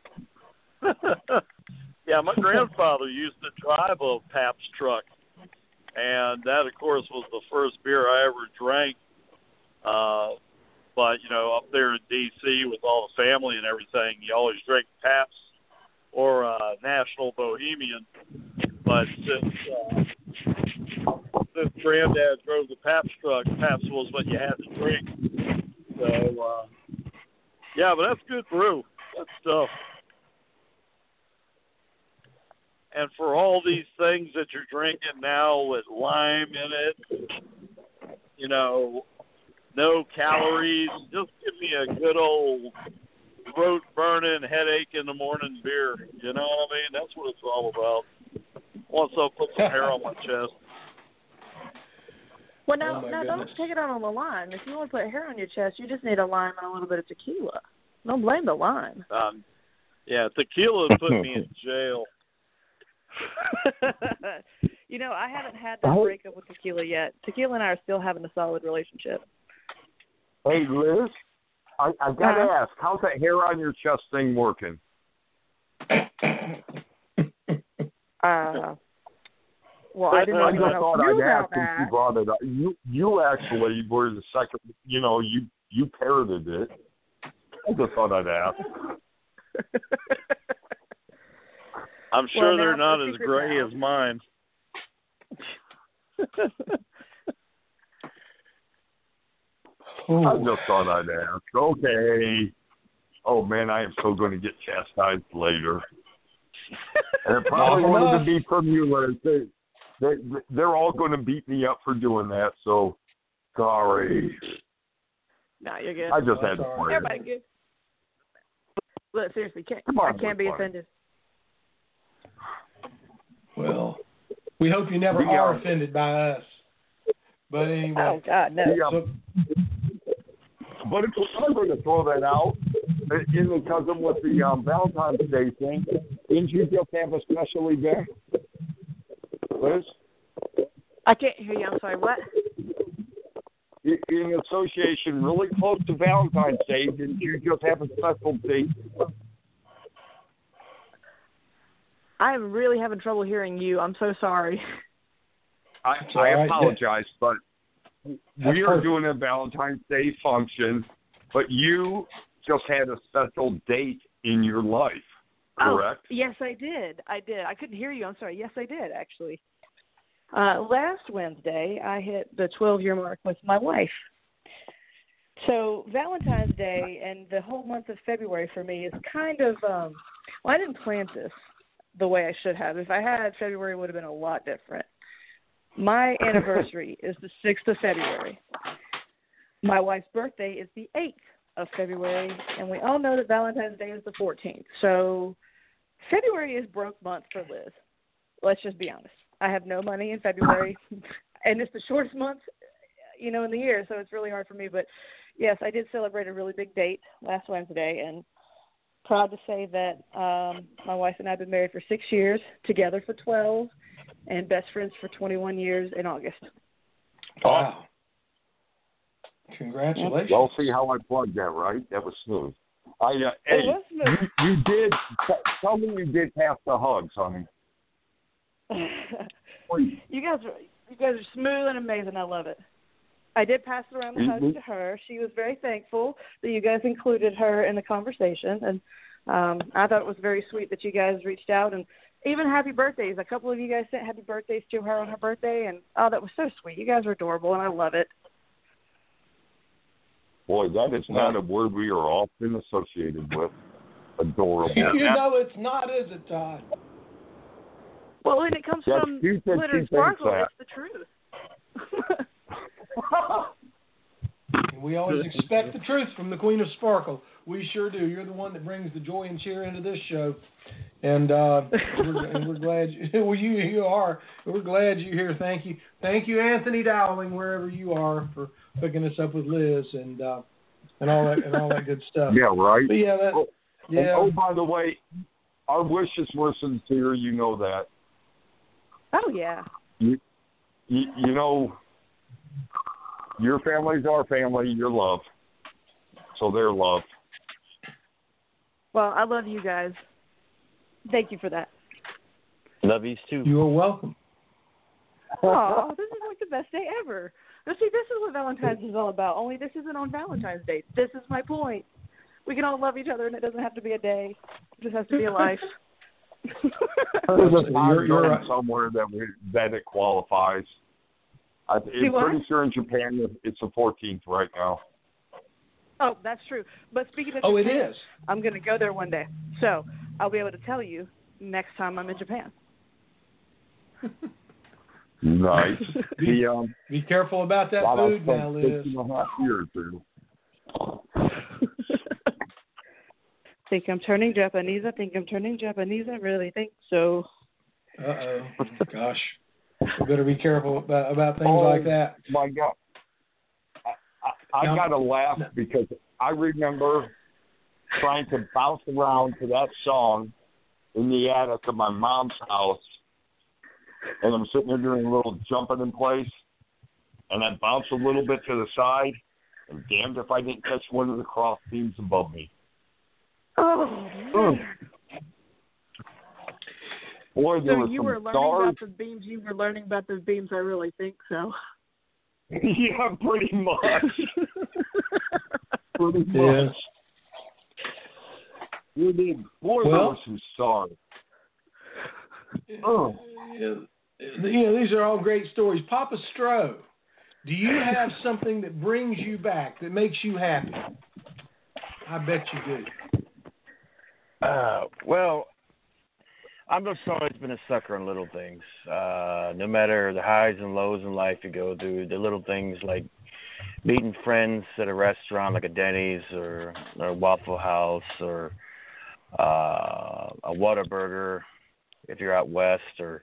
Yeah, my grandfather used to drive a Pabst truck, and that, of course, was the first beer I ever drank. Uh, but, you know, up there in D C with all the family and everything, you always drink Pabst or uh, National Bohemian. But since, uh, since Granddad drove the Pabst truck, Pabst was what you had to drink. So, uh, yeah, but that's good brew. That's stuff. And for all these things that you're drinking now with lime in it, you know, no calories, just give me a good old throat burning, headache in the morning beer. You know what I mean? That's what it's all about. Once I'll put some hair on my chest. Well, now, Oh, my now goodness. don't take it out on the lime. If you want to put hair on your chest, you just need a lime and a little bit of tequila. Don't blame the lime. Um, yeah, tequila put me in jail. You know, I haven't had that breakup with tequila yet. Tequila and I are still having a solid relationship. Hey, Liz, I, I got to Uh-huh. ask, how's that hair on your chest thing working? Uh, well, I didn't know I you just thought I'd knew ask about since you that. brought it up. You, you actually were the second, you know, you, you parroted it. I just thought I'd ask. I'm sure Well, they're now not it's a as secret gray now. as mine. I just thought I'd ask. Okay. Oh, man, I am so going to get chastised later. And it probably Not wanted enough. to be from you, Liz. They, they, they're all going to beat me up for doing that, so sorry. No, you're good. I just had to Sorry. play it. Everybody good. Look, seriously, can't, Come on, I can't be boy. offended. Well, we hope you never We are are. offended by us. But anyway. Oh, God, no. Yeah. So, But if I'm going to throw that out, it is because of what the um, Valentine's Day thing. Didn't you just have a special event, Liz? I can't hear you. I'm sorry. What? In in association really close to Valentine's Day, didn't you just have a special date? I'm really having trouble hearing you. I'm so sorry. I, all I right. apologize, but we That's are perfect. doing a Valentine's Day function, but you just had a special date in your life, correct? Oh, yes, I did. I did. I couldn't hear you. I'm sorry. Yes, I did, actually. Uh, last Wednesday, I hit the twelve-year mark with my wife. So Valentine's Day and the whole month of February for me is kind of, um, well, I didn't plan this the way I should have. If I had, February would have been a lot different. My anniversary is the sixth of February. My wife's birthday is the eighth of February, and we all know that Valentine's Day is the fourteenth. So February is broke month for Liz. Let's just be honest. I have no money in February, and it's the shortest month, you know, in the year, so it's really hard for me. But, yes, I did celebrate a really big date last Wednesday, and proud to say that um, my wife and I have been married for six years, together for twelve, and best friends for twenty-one years in August. wow. Congratulations. Y'all see how I plugged that, right? That was smooth. I, uh, hey, was smooth. You, you did, tell me you did pass the hugs, honey. Please. You guys are you guys are smooth and amazing. I love it. I did pass around the Mhm. hugs to her. She was very thankful that you guys included her in the conversation, and um, I thought it was very sweet that you guys reached out, and even happy birthdays. A couple of you guys sent happy birthdays to her on her birthday, and oh, that was so sweet. You guys are adorable, and I love it. Boy, that is not a word we are often associated with. Adorable. You know it's not, is it, Todd? Well, and it comes Yes, from you said Glitter and she thinks Sparkle. that. It's the truth. And we always expect the truth from the Queen of Sparkle. We sure do. You're the one that brings the joy and cheer into this show. And, uh, we're, and we're glad you, well, you, you are. We're glad you're here. Thank you. Thank you, Anthony Dowling, wherever you are, for hooking us up with Liz and, uh, and all that, and all that good stuff. Yeah, right. But yeah, that, oh, yeah. Oh, by the way, our wishes were sincere. You know that. Oh, yeah. You, you, you know, your family's our family. Your love. So their love. Well, I love you guys. Thank you for that. Love you too. You are welcome. Oh, this is like the best day ever. But see, this is what Valentine's is all about. Only this isn't on Valentine's Day. This is my point. We can all love each other, and it doesn't have to be a day. It just has to be a life. There's a time You're- you're zone right. somewhere that we, that it qualifies. I, I'm See what? pretty sure in Japan it's the fourteenth right now. Oh, that's true. But speaking of Oh, it Japan, is. I'm going to go there one day. So I'll be able to tell you next time I'm in Japan. Nice. the, um, Be careful about that God, I food spent now, Liz. six and a half years there. think I'm turning Japanese. I think I'm turning Japanese. I really think so. Uh-oh. Gosh. We better be careful about, about things oh, like that. My God. I, I, I No. got to laugh No. because I remember trying to bounce around to that song in the attic of my mom's house. And I'm sitting there doing a little jumping in place. And I bounced a little bit to the side. And damned if I didn't catch one of the cross beams above me. Oh, man. Boy, there So were you some were learning stars. about the beams. You were learning about the beams. I really think so. Yeah, pretty much. pretty much. Yeah. You did. Boy, Well- there were some stars. Oh. You know, these are all great stories. Papa Stroh, do you have something that brings you back, that makes you happy? I bet you do. Uh, well, I've just always been a sucker on little things. Uh, no matter the highs and lows in life you go through, the little things like meeting friends at a restaurant like a Denny's or, or a Waffle House or uh, a Whataburger if you're out west, or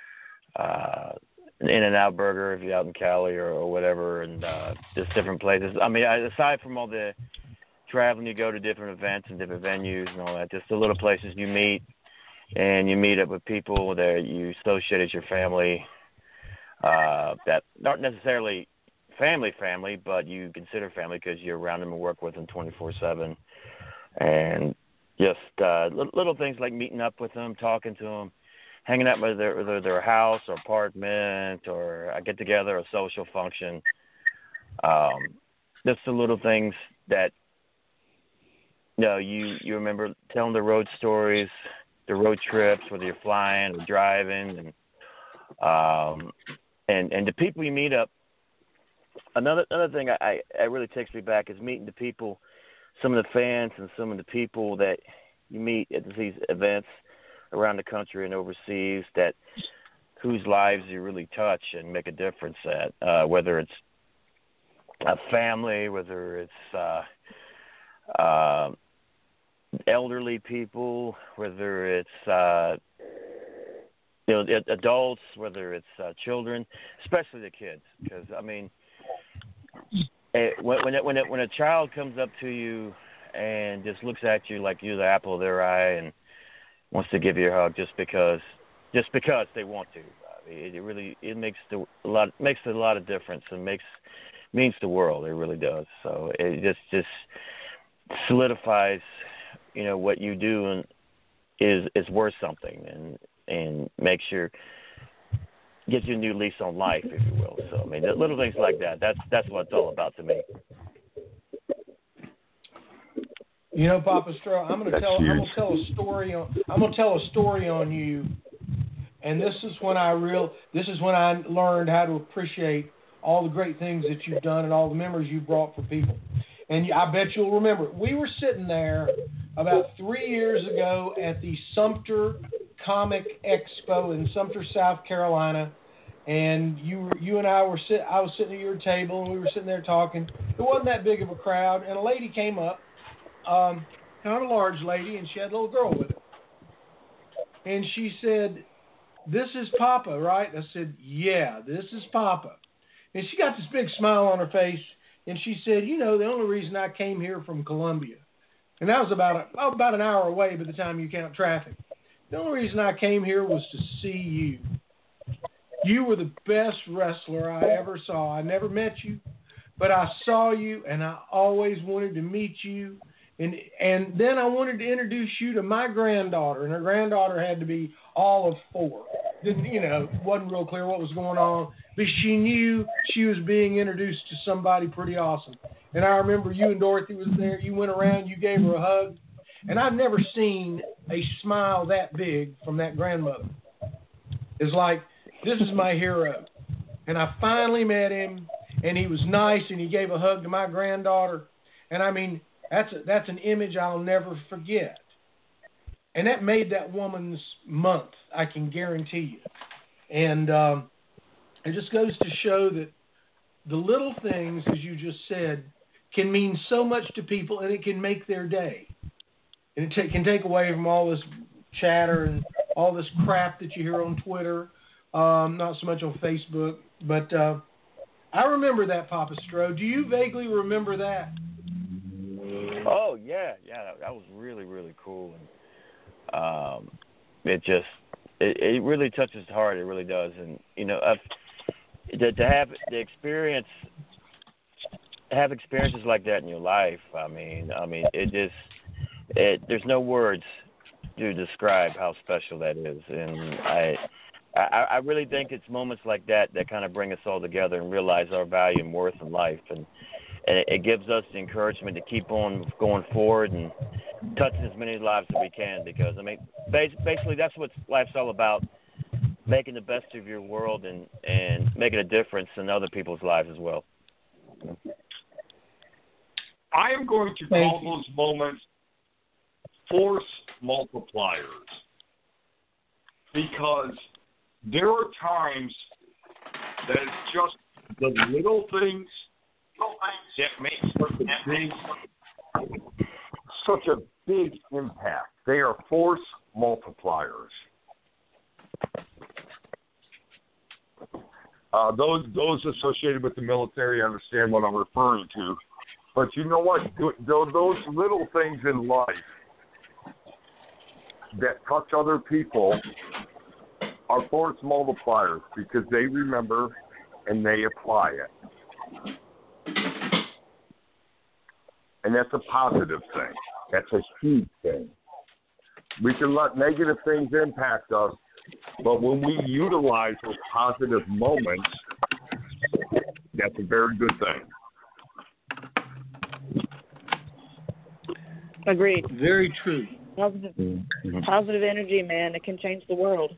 uh, an In-N-Out Burger if you're out in Cali or, or whatever, and uh, just different places. I mean, aside from all the traveling, you go to different events and different venues and all that, just the little places you meet, and you meet up with people that you associate as your family, uh, that aren't necessarily family family, but you consider family because you're around them and work with them twenty-four seven. And just uh, little, little things like meeting up with them, talking to them, hanging out with their, their, their house or apartment or a get-together, a social function. Um, just the little things that, you know, you, you remember telling the road stories, the road trips, whether you're flying or driving, and um, and and the people you meet up. Another another thing I, I, I really takes me back is meeting the people, some of the fans and some of the people that you meet at these events around the country and overseas, that whose lives you really touch and make a difference at, uh, whether it's a family, whether it's uh, uh, elderly people, whether it's uh, you know adults, whether it's uh, children, especially the kids, because I mean, it, when when it, when, it, when a child comes up to you and just looks at you like you're the apple of their eye and wants to give you a hug just because just because they want to, I mean, it really it makes the a lot makes a lot of difference and makes means the world. It really does. So it just just solidifies, you know, what you do and is is worth something, and and makes your gives you a new lease on life, if you will. So I mean, the little things like that. That's that's what it's all about to me. You know, Papa Stroh, I'm going to That's tell huge. I'm going to tell a story on I'm going to tell a story on you, and this is when I real this is when I learned how to appreciate all the great things that you've done and all the memories you've brought for people. And I bet you'll remember, we were sitting there about three years ago at the Sumter Comic Expo in Sumter, South Carolina, and you were, you and I were sit. I was sitting at your table, and we were sitting there talking. It wasn't that big of a crowd, and a lady came up, um, kind of a large lady, and she had a little girl with her. And she said, "This is Papa, right?" I said, "Yeah, this is Papa." And she got this big smile on her face, and she said, "You know, the only reason I came here from Columbia, and that was about a, oh, about an hour away by the time you count traffic. The only reason I came here was to see you. You were the best wrestler I ever saw. I never met you, but I saw you, and I always wanted to meet you. And and then I wanted to introduce you to my granddaughter, and her granddaughter had to be all of four. Didn't you know? Wasn't real clear what was going on, but she knew she was being introduced to somebody pretty awesome. And I remember you and Dorothy was there. You went around, you gave her a hug, and I've never seen a smile that big from that grandmother. It's like, this is my hero, and I finally met him, and he was nice, and he gave a hug to my granddaughter, and I mean. That's a, that's an image I'll never forget. And that made that woman's month, I can guarantee you. And um, it just goes to show that the little things, as you just said, can mean so much to people, and it can make their day. And it t- can take away from all this chatter and all this crap that you hear on Twitter, um, not so much on Facebook. But uh, I remember that, Papa Stroh. Do you vaguely remember that? Oh yeah, yeah, that, that was really, really cool, and um, it just it, it really touches the heart. It really does, and you know, I've, to, to have the experience, have experiences like that in your life. I mean, I mean, it just it there's no words to describe how special that is, and I. I, I really think it's moments like that that kind of bring us all together and realize our value and worth in life, and. And it gives us the encouragement to keep on going forward and touching as many lives as we can. Because I mean, basically, that's what life's all about: making the best of your world and, and making a difference in other people's lives as well. I am going to call those moments force multipliers, because there are times that it's just the little things that makes such a big, such a big impact. They are force multipliers. Uh, those those associated with the military understand what I'm referring to. But you know what? Those little things in life that touch other people are force multipliers, because they remember and they apply it. And that's a positive thing. That's a huge thing. We can let negative things impact us, but when we utilize those positive moments, that's a very good thing. Agreed. Very true. Positive, mm-hmm. positive energy, man. It can change the world.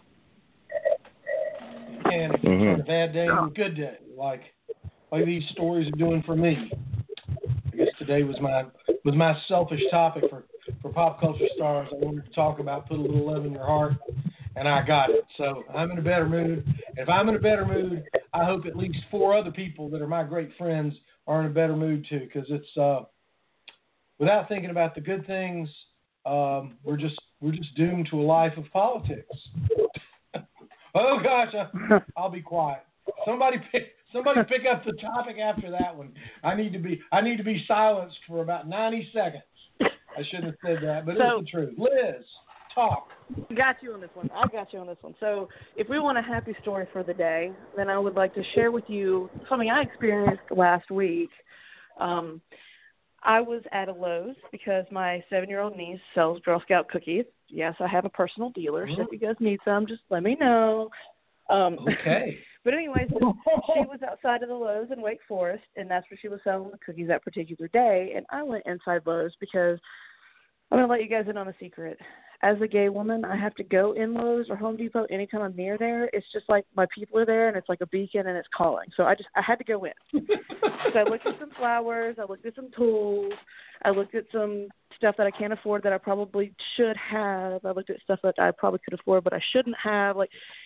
And it can mm-hmm. turn a bad day into a good day, like like these stories are doing for me. I guess today was my was my selfish topic for, for Pop Culture Stars. I wanted to talk about put a little love in your heart, and I got it. So I'm in a better mood. If I'm in a better mood, I hope at least four other people that are my great friends are in a better mood too, because it's uh, without thinking about the good things, um, we're just we're just doomed to a life of politics. Oh gosh, I, I'll be quiet. Somebody pick somebody pick up the topic after that one. I need to be I need to be silenced for about ninety seconds. I shouldn't have said that, but so, it's the truth. Liz, talk. Got you on this one. I got you on this one. So if we want a happy story for the day, then I would like to share with you something I experienced last week. Um, I was at a Lowe's because my seven-year-old niece sells Girl Scout cookies. Yes, I have a personal dealer, so if you guys need some, just let me know. Um, okay. But anyway, so she was outside of the Lowe's in Wake Forest, and that's where she was selling the cookies that particular day. And I went inside Lowe's because I'm going to let you guys in on a secret. As a gay woman, I have to go in Lowe's or Home Depot anytime I'm near there. It's just like my people are there, and it's like a beacon, and it's calling. So I just I had to go in. So I looked at some flowers. I looked at some tools. I looked at some stuff that I can't afford that I probably should have. I looked at stuff that I probably could afford but I shouldn't have. Like,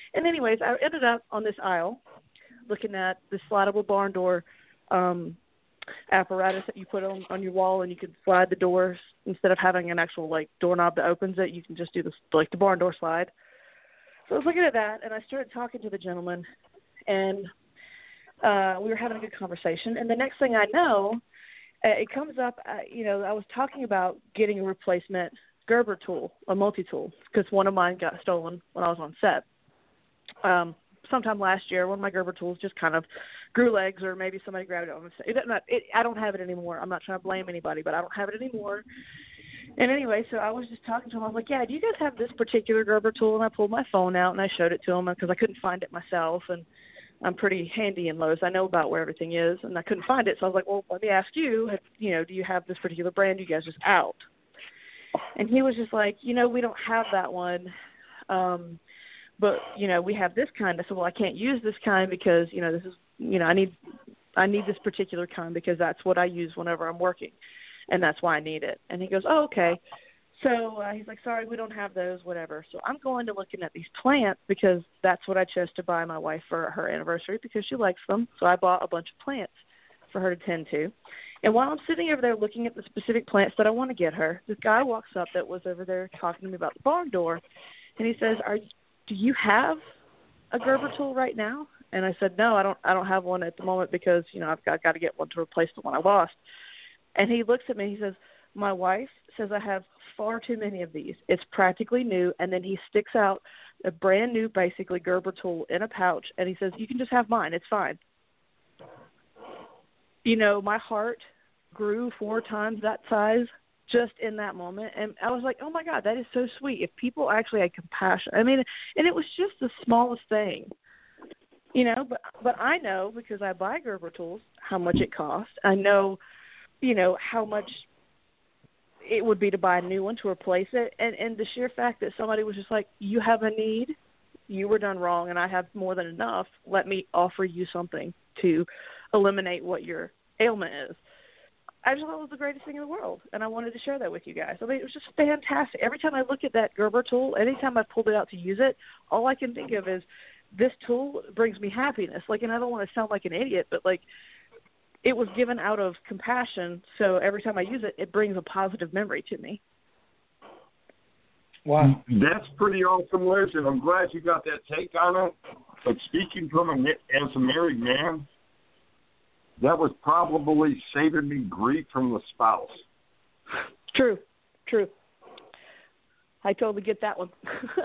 And anyways, I ended up on this aisle looking at this slidable barn door um, apparatus that you put on, on your wall, and you can slide the doors instead of having an actual like doorknob that opens it. You can just do this like the barn door slide. So I was looking at that, and I started talking to the gentleman, and uh, we were having a good conversation. And the next thing I know, uh, it comes up. Uh, you know, I was talking about getting a replacement Gerber tool, a multi-tool, because one of mine got stolen when I was on set. Um, sometime last year, one of my Gerber tools just kind of grew legs, or maybe somebody grabbed it on the set. It doesn't matter. It, I don't have it anymore. I'm not trying to blame anybody, but I don't have it anymore. And anyway, so I was just talking to him. I was like, yeah, do you guys have this particular Gerber tool? And I pulled my phone out and I showed it to him because I couldn't find it myself. And I'm pretty handy in Lowe's. I know about where everything is, and I couldn't find it. So I was like, well, let me ask you, you know, do you have this particular brand? You guys just out? And he was just like, you know, we don't have that one. Um, but, you know, we have this kind. I said, well, I can't use this kind because, you know, this is, you know, I need, I need this particular kind because that's what I use whenever I'm working. And that's why I need it. And he goes, oh, okay. So uh, he's like, sorry, we don't have those, whatever. So I'm going to looking at these plants because that's what I chose to buy my wife for her anniversary because she likes them. So I bought a bunch of plants for her to tend to. And while I'm sitting over there looking at the specific plants that I want to get her, this guy walks up that was over there talking to me about the barn door. And he says, Are do you have a Gerber tool right now? And I said, no, I don't I don't have one at the moment because, you know, I've got, got to get one to replace the one I lost. And he looks at me and he says, my wife says I have far too many of these. It's practically new. And then he sticks out a brand new, basically, Gerber tool in a pouch. And he says, you can just have mine. It's fine. You know, my heart grew four times that size just in that moment. And I was like, oh, my God, that is so sweet. If people actually had compassion. I mean, and it was just the smallest thing. You know, but but I know because I buy Gerber tools how much it costs. I know, you know, how much it would be to buy a new one to replace it. And, and the sheer fact that somebody was just like, you have a need, you were done wrong, and I have more than enough. Let me offer you something to eliminate what your ailment is. I just thought it was the greatest thing in the world, and I wanted to share that with you guys. I mean, it was just fantastic. Every time I look at that Gerber tool, anytime I pulled it out to use it, all I can think of is this tool brings me happiness. Like, and I don't want to sound like an idiot, but, like, it was given out of compassion, so every time I use it, it brings a positive memory to me. Wow. That's pretty awesome, Liz, and I'm glad you got that take on it. But speaking from a, as a married man, that was probably saving me grief from the spouse. True, true. I totally get that one.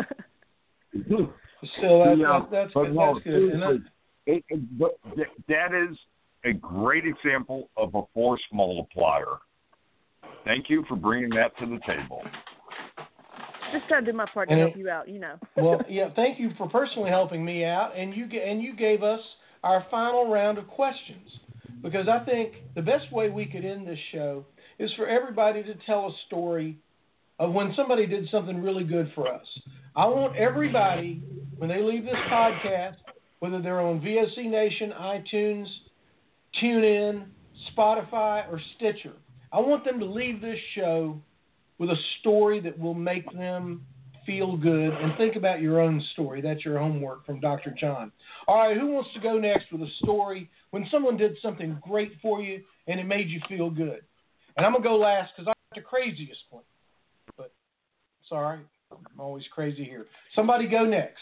Still, that, yeah, that, that's but good. no, That's good. And I, it, it, but that is a great example of a force multiplier. Thank you for bringing that to the table. Just trying to do my part to And help it- you out, you know. well, yeah. Thank you for personally helping me out, and you and you gave us our final round of questions because I think the best way we could end this show is for everybody to tell a story of when somebody did something really good for us. I want everybody, when they leave this podcast, whether they're on V S C Nation, iTunes, TuneIn, Spotify, or Stitcher, I want them to leave this show with a story that will make them feel good. And think about your own story. That's your homework from Doctor John. All right, who wants to go next with a story when someone did something great for you and it made you feel good? And I'm going to go last because I'm the craziest one. But it's all right. I'm always crazy here. Somebody go next.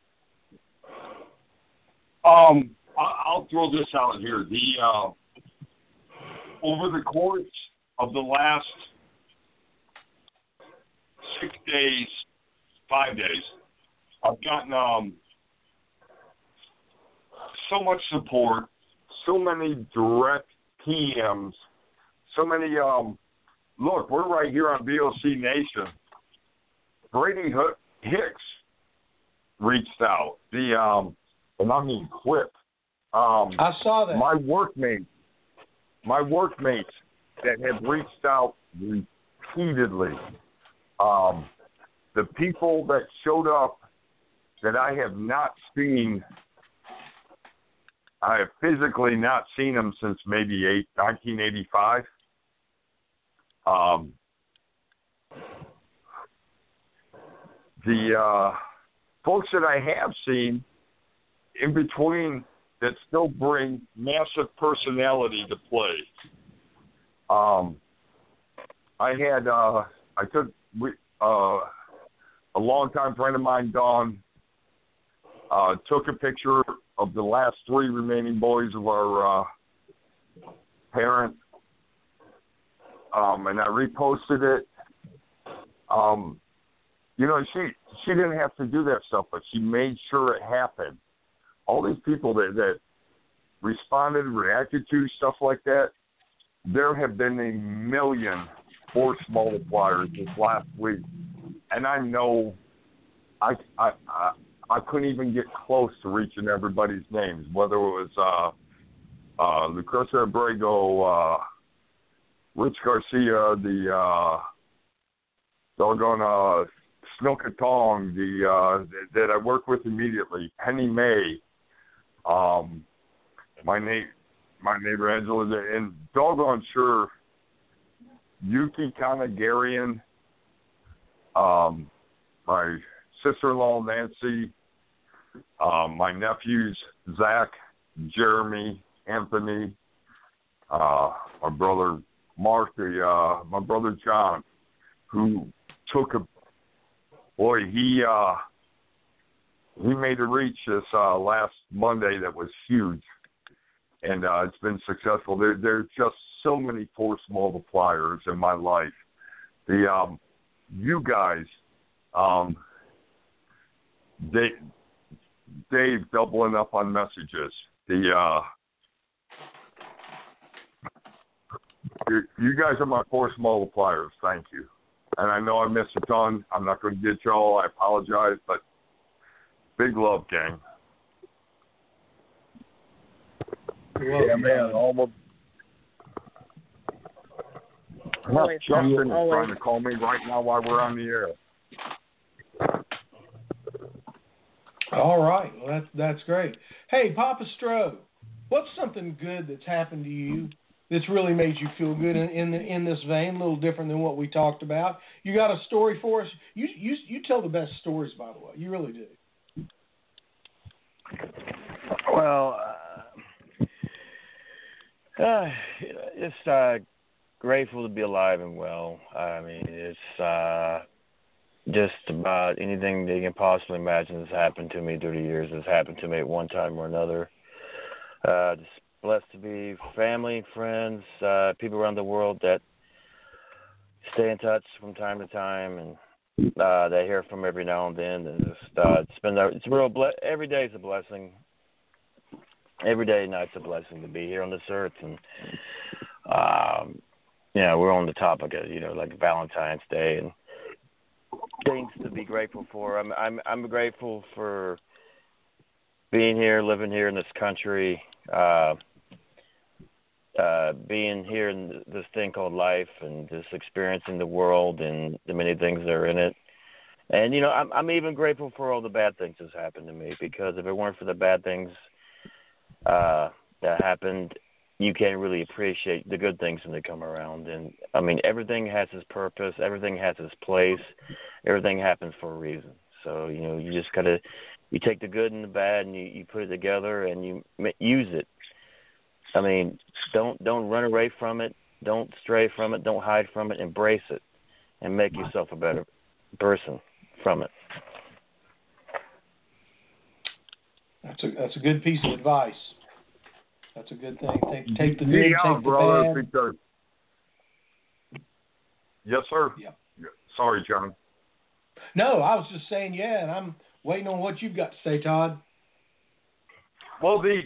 Um, I'll throw this out here. The uh, over the course of the last six days, five days, I've gotten um, so much support, so many direct P Ms, so many. Um, look, we're right here on V O C Nation. Brady Hicks reached out. The um, and I mean quick. Um, I saw that. My workmates, my workmates that have reached out repeatedly. Um, the people that showed up that I have not seen, I have physically not seen them since maybe eight, nineteen eighty-five. Um, the uh, folks that I have seen in between that still bring massive personality to play. Um, I had, uh, I took uh, a longtime friend of mine, Dawn, uh, took a picture of the last three remaining boys of our uh, parent, um, and I reposted it. Um, you know, she she didn't have to do that stuff, but she made sure it happened. All these people that, that responded, reacted to stuff like that, there have been a million force multipliers this last week, and I know I I I, I couldn't even get close to reaching everybody's names, whether it was uh, uh, Lucrecia Abrego, uh, Rich Garcia, the uh, doggone uh, Snooka Tong, the uh, that I work with immediately, Penny May, um, my na- my neighbor Angela, and doggone sure Yuki Kanagarian, um, my sister-in-law Nancy, um, my nephews Zach, Jeremy, Anthony, uh, my brother Mark, the, uh, my brother John, who took a boy. He uh, he made a reach this uh, last Monday that was huge, and uh, it's been successful. There there's just so many force multipliers in my life. The um, you guys, um, they Dave doubling up on messages. The uh, you, you guys are my force multipliers. Thank you. And I know I missed a ton. I'm not going to get y'all. I apologize, but big love, gang. Well, yeah, man. Almost. Always, Justin is always. trying to call me right now while we're on the air. All right. Well, that's that's great. Hey, Papa Stroh, what's something good that's happened to you that's really made you feel good in in, the, in this vein? A little different than what we talked about. You got a story for us? You you you tell the best stories, by the way. You really do. Well, uh, uh, it's uh, grateful to be alive and well. I mean, it's uh, just about anything that you can possibly imagine has happened to me through the years has happened to me at one time or another. Uh, just blessed to be family, friends, uh, people around the world that stay in touch from time to time, and uh, they hear from every now and then. And just, uh, it's been a, it's a real ble- every day is a blessing. Every day and night's a blessing to be here on this earth, and um, you know, we're on the topic of, you know, like Valentine's Day and things to be grateful for. I'm I'm I'm grateful for being here, living here in this country, uh, uh, being here in this thing called life, and just experiencing the world and the many things that are in it. And you know, I'm I'm even grateful for all the bad things that's happened to me, because if it weren't for the bad things uh, that happened, you can't really appreciate the good things when they come around. And I mean, everything has its purpose, everything has its place, everything happens for a reason. So, you know, you just gotta, you take the good and the bad and you, you put it together and you use it. I mean, don't don't run away from it, don't stray from it, don't hide from it, embrace it and make yourself a better person from it. That's a that's a good piece of advice. That's a good thing. Take, take the good, yeah, take brother, the bad. because... Yes, sir. Yeah. Sorry, John. No, I was just saying, yeah, and I'm waiting on what you've got to say, Todd. Well, the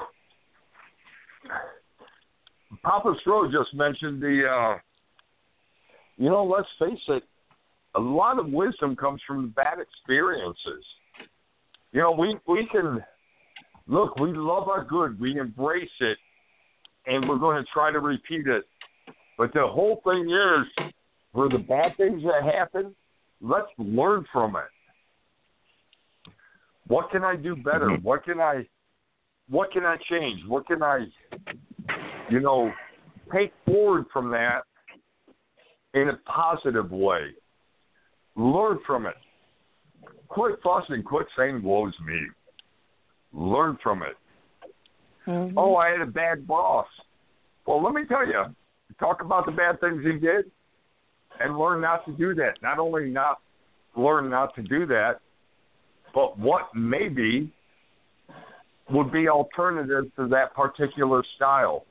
Papa Stroh just mentioned the, uh, you know, let's face it, a lot of wisdom comes from bad experiences. You know, we, we can, look, we love our good, we embrace it, and we're going to try to repeat it. But the whole thing is, for the bad things that happen, let's learn from it. What can I do better? Mm-hmm. What can I, what can I change? What can I, you know, take forward from that in a positive way? Learn from it. quit fussing, quit saying woe's me. Learn from it. Mm-hmm. Oh, I had a bad boss. Well, let me tell you, talk about the bad things he did and learn not to do that. Not only not learn not to do that, but what maybe would be alternative to that particular style.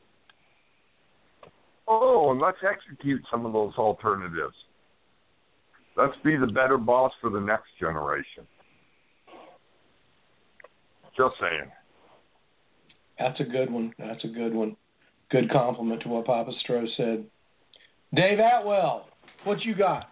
Oh, and let's execute some of those alternatives. Let's be the better boss for the next generation. Just saying. That's a good one. That's a good one. Good compliment to what Papa Stroh said. Dave Atwell, what you got?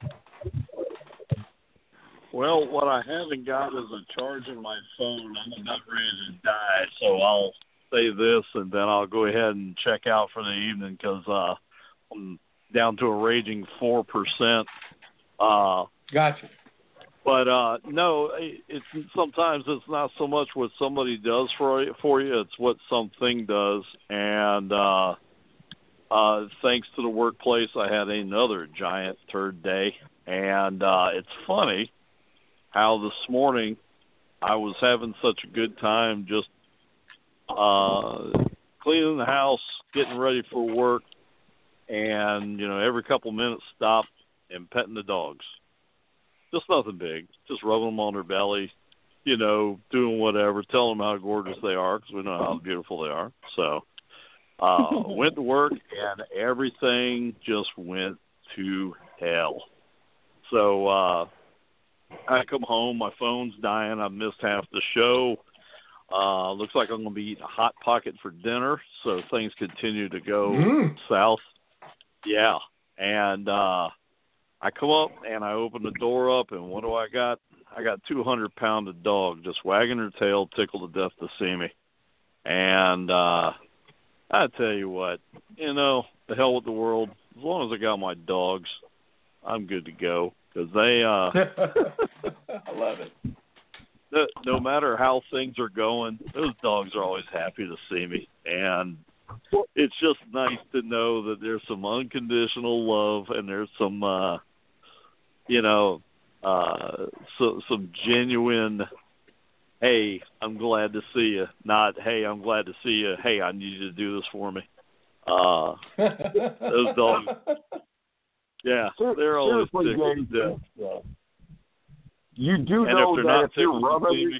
Well, what I haven't got is a charge in my phone. I'm about ready to die, so I'll say this, and then I'll go ahead and check out for the evening because uh, I'm down to a raging four percent. Uh, gotcha. But uh, no, it's sometimes it's not so much what somebody does for you, for you. It's what something does. And uh, uh, thanks to the workplace, I had another giant third day. And uh, it's funny how this morning I was having such a good time just uh, cleaning the house, getting ready for work, and you know every couple minutes stop and petting the dogs. Just nothing big, just rubbing them on their belly, you know, doing whatever, telling them how gorgeous they are because we know how beautiful they are. So uh, went to work and everything just went to hell. So uh, I come home, my phone's dying, I missed half the show. Uh, looks like I'm going to be eating a Hot Pocket for dinner, so things continue to go mm. south. Yeah, and uh, I come up and I open the door up, and what do I got? I got two hundred pound of dog just wagging her tail, tickled to death to see me. And uh, I tell you what, you know, the hell with the world. As long as I got my dogs, I'm good to go because they. Uh, I love it. No, no matter how things are going, those dogs are always happy to see me. And it's just nice to know that there's some unconditional love and there's some, uh, you know, uh, so, some genuine, hey, I'm glad to see you. Not, hey, I'm glad to see you. Hey, I need you to do this for me. Uh, those dogs, yeah, they're always tickled to death. Yeah. You do and know if that if you're rubbing,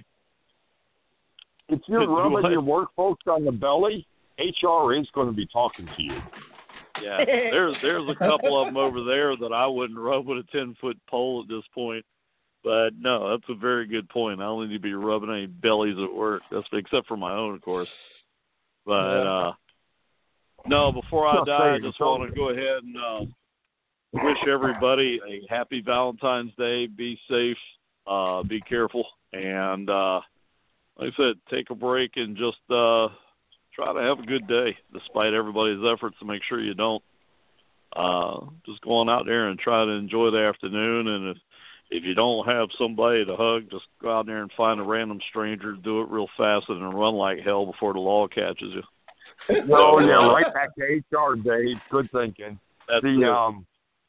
if you're rubbing your work folks on the belly, H R is going to be talking to you. Yeah, there's there's a couple of them over there that I wouldn't rub with a ten foot pole at this point. But no, that's a very good point. I don't need to be rubbing any bellies at work. That's except for my own, of course. But uh, no, before I die, I just want to go ahead and uh, wish everybody a happy Valentine's Day. Be safe. Uh, be careful, and uh, like I said, take a break and just uh, try to have a good day, despite everybody's efforts to make sure you don't. Uh, just go on out there and try to enjoy the afternoon, and if if you don't have somebody to hug, just go out there and find a random stranger, do it real fast, and then run like hell before the law catches you. Oh, yeah, right back to H R, Dave. Good thinking. That's the it. um,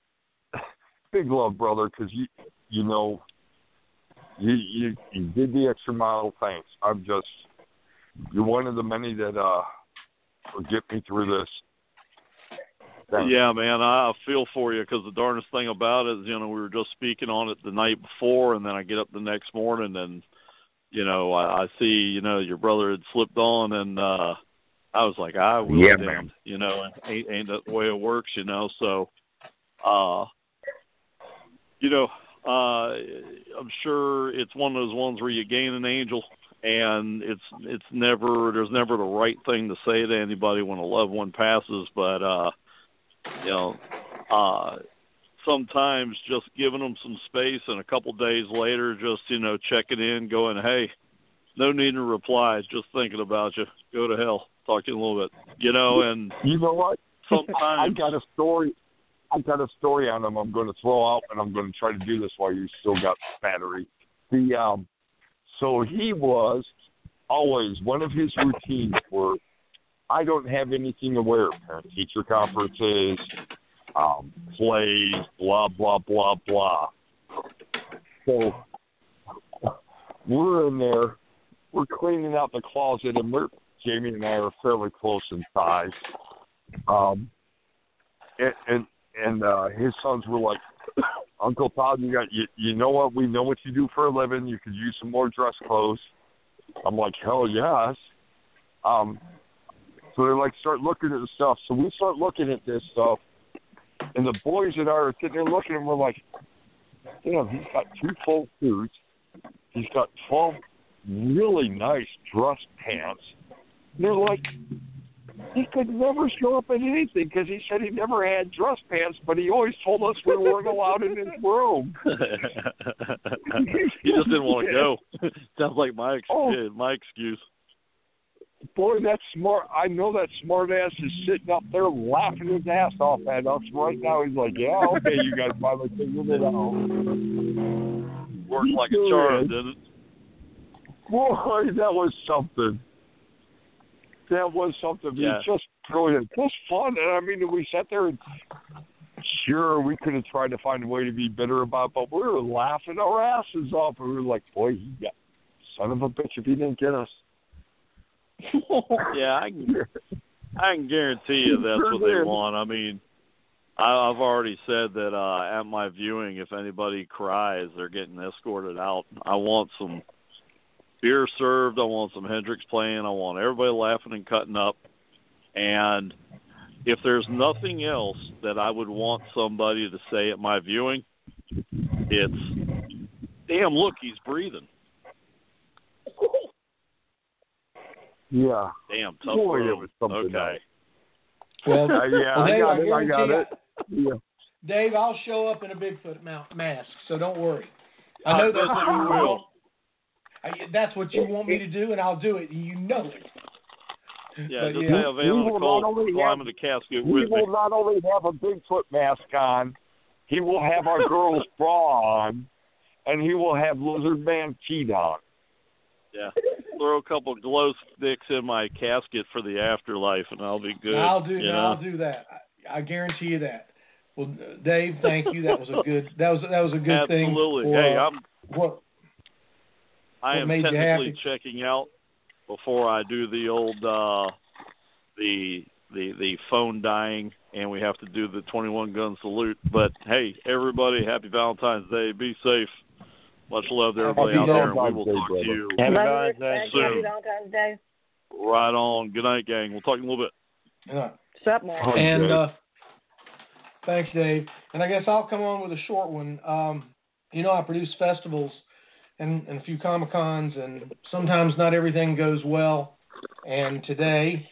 big love, brother, because you you know. You, you you did the extra mile. Thanks. I'm just you're one of the many that uh will get me through this. Thanks. Yeah, man, I feel for you because the darndest thing about it is, you know, we were just speaking on it the night before, and then I get up the next morning, and you know, I, I see, you know, your brother had slipped on, and uh I was like, I will, yeah, damn, man. You know, ain't ain't that the way it works, you know. So, uh, you know. Uh, I'm sure it's one of those ones where you gain an angel, and it's it's never there's never the right thing to say to anybody when a loved one passes. But uh, you know, uh, sometimes just giving them some space, and a couple days later, just you know checking in, going, hey, no need to reply, just thinking about you. Go to hell. Talk to you in a little bit. You know, and you know what? Sometimes I got a story. I got a story on him I'm going to throw out, and I'm going to try to do this while you still got battery. The um, so he was always, one of his routines were, I don't have anything to wear. Parent-teacher conferences, um, plays, blah, blah, blah, blah. So we're in there, we're cleaning out the closet, and we're Jamie and I are fairly close in size. Um, and and, and uh, his sons were like, Uncle Todd, you got you, you know what? We know what you do for a living. You could use some more dress clothes. I'm like, hell yes. Um, so they like start looking at the stuff. So we start looking at this stuff, and the boys and I are sitting there looking, and we're like, damn, he's got two full suits. He's got twelve really nice dress pants. And they're like, he could never show up in anything because he said he never had dress pants, but he always told us we weren't allowed in his room. He just didn't want to go. Sounds like my ex- Oh. my excuse. Boy, that smart, I know that smart ass is sitting up there laughing his ass off at us right now. He's like, yeah, okay, you guys finally figured it out. Worked like a charm, didn't it? Boy, that was something. That was something. Yeah. It was just brilliant. It was fun. And I mean, we sat there and sure, we could have tried to find a way to be bitter about it, but we were laughing our asses off. And we were like, boy, he got, son of a bitch if he didn't get us. Yeah, I can, I can guarantee you that's what they want. I mean, I, I've already said that uh, at my viewing, if anybody cries, they're getting escorted out. I want some beer served. I want some Hendrix playing. I want everybody laughing and cutting up. And if there's nothing else that I would want somebody to say at my viewing, it's, damn, look, he's breathing. Yeah. Damn, tough Boy, room. it was something Okay. else. Well, Uh, yeah, well, I Dave, got I it. I guarantee got you- it. Yeah. Dave, I'll show up in a Bigfoot ma- mask, so don't worry. I I know bet that's what you you will. want. I, that's what you want me to do, and I'll do it. You know it. Yeah, But, just yeah. have We Van will Nicole not only climb have- in the casket We with me. will not only have a Bigfoot mask on, he will have our girl's bra on, and he will have Lizard Man feet on. Yeah. Throw a couple of glow sticks in my casket for the afterlife, and I'll be good. I'll do. you know? I'll do that. I, I guarantee you that. Well, Dave, thank you. That was a good. That was that was a good thing. Absolutely. for, Hey, uh, I'm. What? I what am made you technically happy? checking out before I do the old uh, the the the phone dying, and we have to do the twenty-one gun salute. But hey, everybody, happy Valentine's Day. Be safe. Much love to everybody Happy out there, and we Valentine's will Day, talk to brother. you Happy Love Valentine's you. Day. Thank you. Happy soon. Valentine's Day. Right on. Good night, gang. We'll talk in a little bit. Yeah. Sup, man? Oh, And Dave. uh, thanks, Dave. And I guess I'll come on with a short one. Um, you know, I produce festivals and, and a few Comic Cons, and sometimes not everything goes well. And today,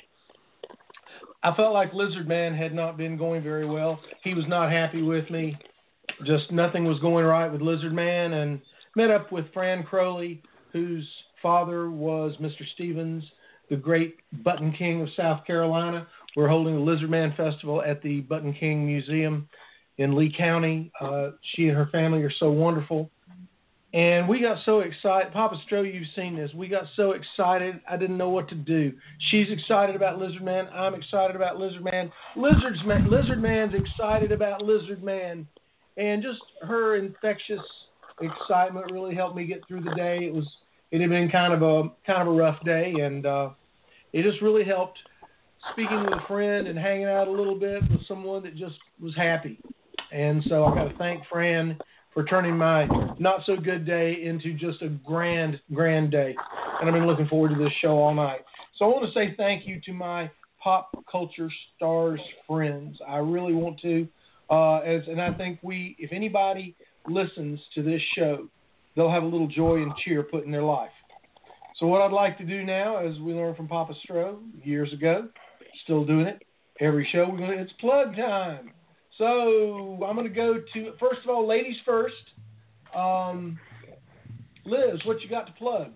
I felt like Lizard Man had not been going very well. He was not happy with me. Just nothing was going right with Lizard Man, and met up with Fran Crowley, whose father was Mister Stevens, the great Button King of South Carolina. We're holding the Lizard Man Festival at the Button King Museum in Lee County. Uh, she and her family are so wonderful. And we got so excited. Papa Stro, you've seen this. We got so excited, I didn't know what to do. She's excited about Lizard Man. I'm excited about Lizard Man. Lizard's Man, Lizard Man's excited about Lizard Man. And just her infectious excitement really helped me get through the day. It was it had been kind of a kind of a rough day, and uh, it just really helped speaking with a friend and hanging out a little bit with someone that just was happy. And so I got to thank Fran for turning my not so good day into just a grand grand day. And I've been looking forward to this show all night. So I want to say thank you to my Pop Culture Stars friends. I really want to. Uh, as and I think we, if anybody listens to this show, they'll have a little joy and cheer put in their life. So what I'd like to do now, as we learned from Papa Stro years ago, still doing it every show. We're going to, it's plug time. So I'm going to go to first of all, ladies first. Um, Liz, what you got to plug?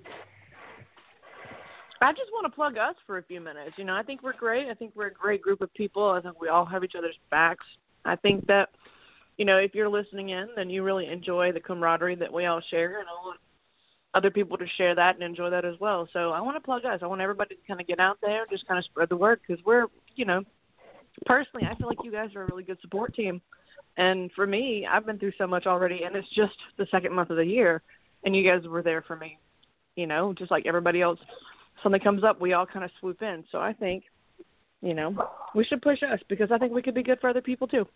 I just want to plug us for a few minutes. You know, I think we're great. I think we're a great group of people. I think we all have each other's backs. I think that, you know, if you're listening in, then you really enjoy the camaraderie that we all share, and I want other people to share that and enjoy that as well. So I want to plug us. I want everybody to kind of get out there, just kind of spread the word, because we're, you know, personally, I feel like you guys are a really good support team. And for me, I've been through so much already, and it's just the second month of the year. and you guys were there for me. You know, just like everybody else, something comes up, we all kind of swoop in. So I think, you know, we should push us because I think we could be good for other people too.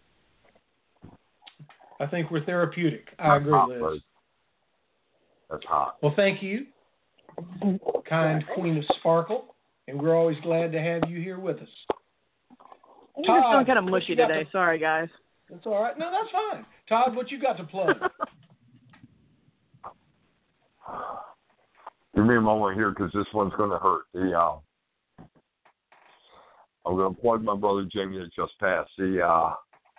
I think we're therapeutic. I agree, Liz. That's hot. Well, thank you, kind Queen of Sparkle, and we're always glad to have you here with us. I'm just feeling kind of mushy today. To... Sorry, guys. That's all right. No, that's fine. Todd, what you got to plug? Give me a moment here because this one's going to hurt. The, uh, I'm going to plug my brother Jamie that just passed. The, uh,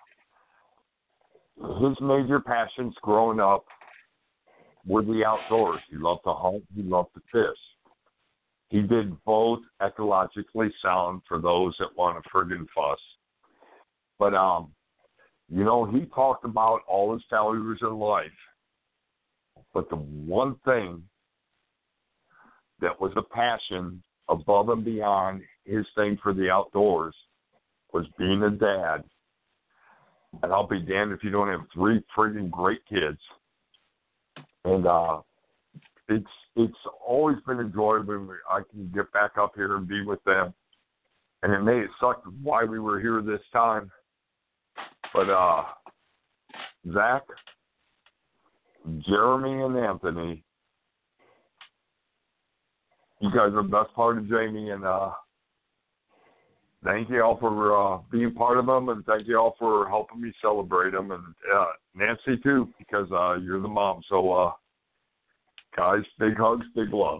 his major passions growing up were the outdoors. He loved to hunt. He loved to fish. He did both ecologically sound for those that want to friggin' fuss. But, um, you know, he talked about all his failures in life. But the one thing that was a passion above and beyond his thing for the outdoors was being a dad. And I'll be damned if you don't have three friggin' great kids. And uh, it's it's always been enjoyable when I can get back up here and be with them. And it may have sucked why we were here this time. But uh, Zach, Jeremy, and Anthony, you guys are the best part of Jamie, and uh, thank you all for uh, being part of them, and thank you all for helping me celebrate them, and uh, Nancy too, because uh, you're the mom. So, uh, guys, big hugs, big love.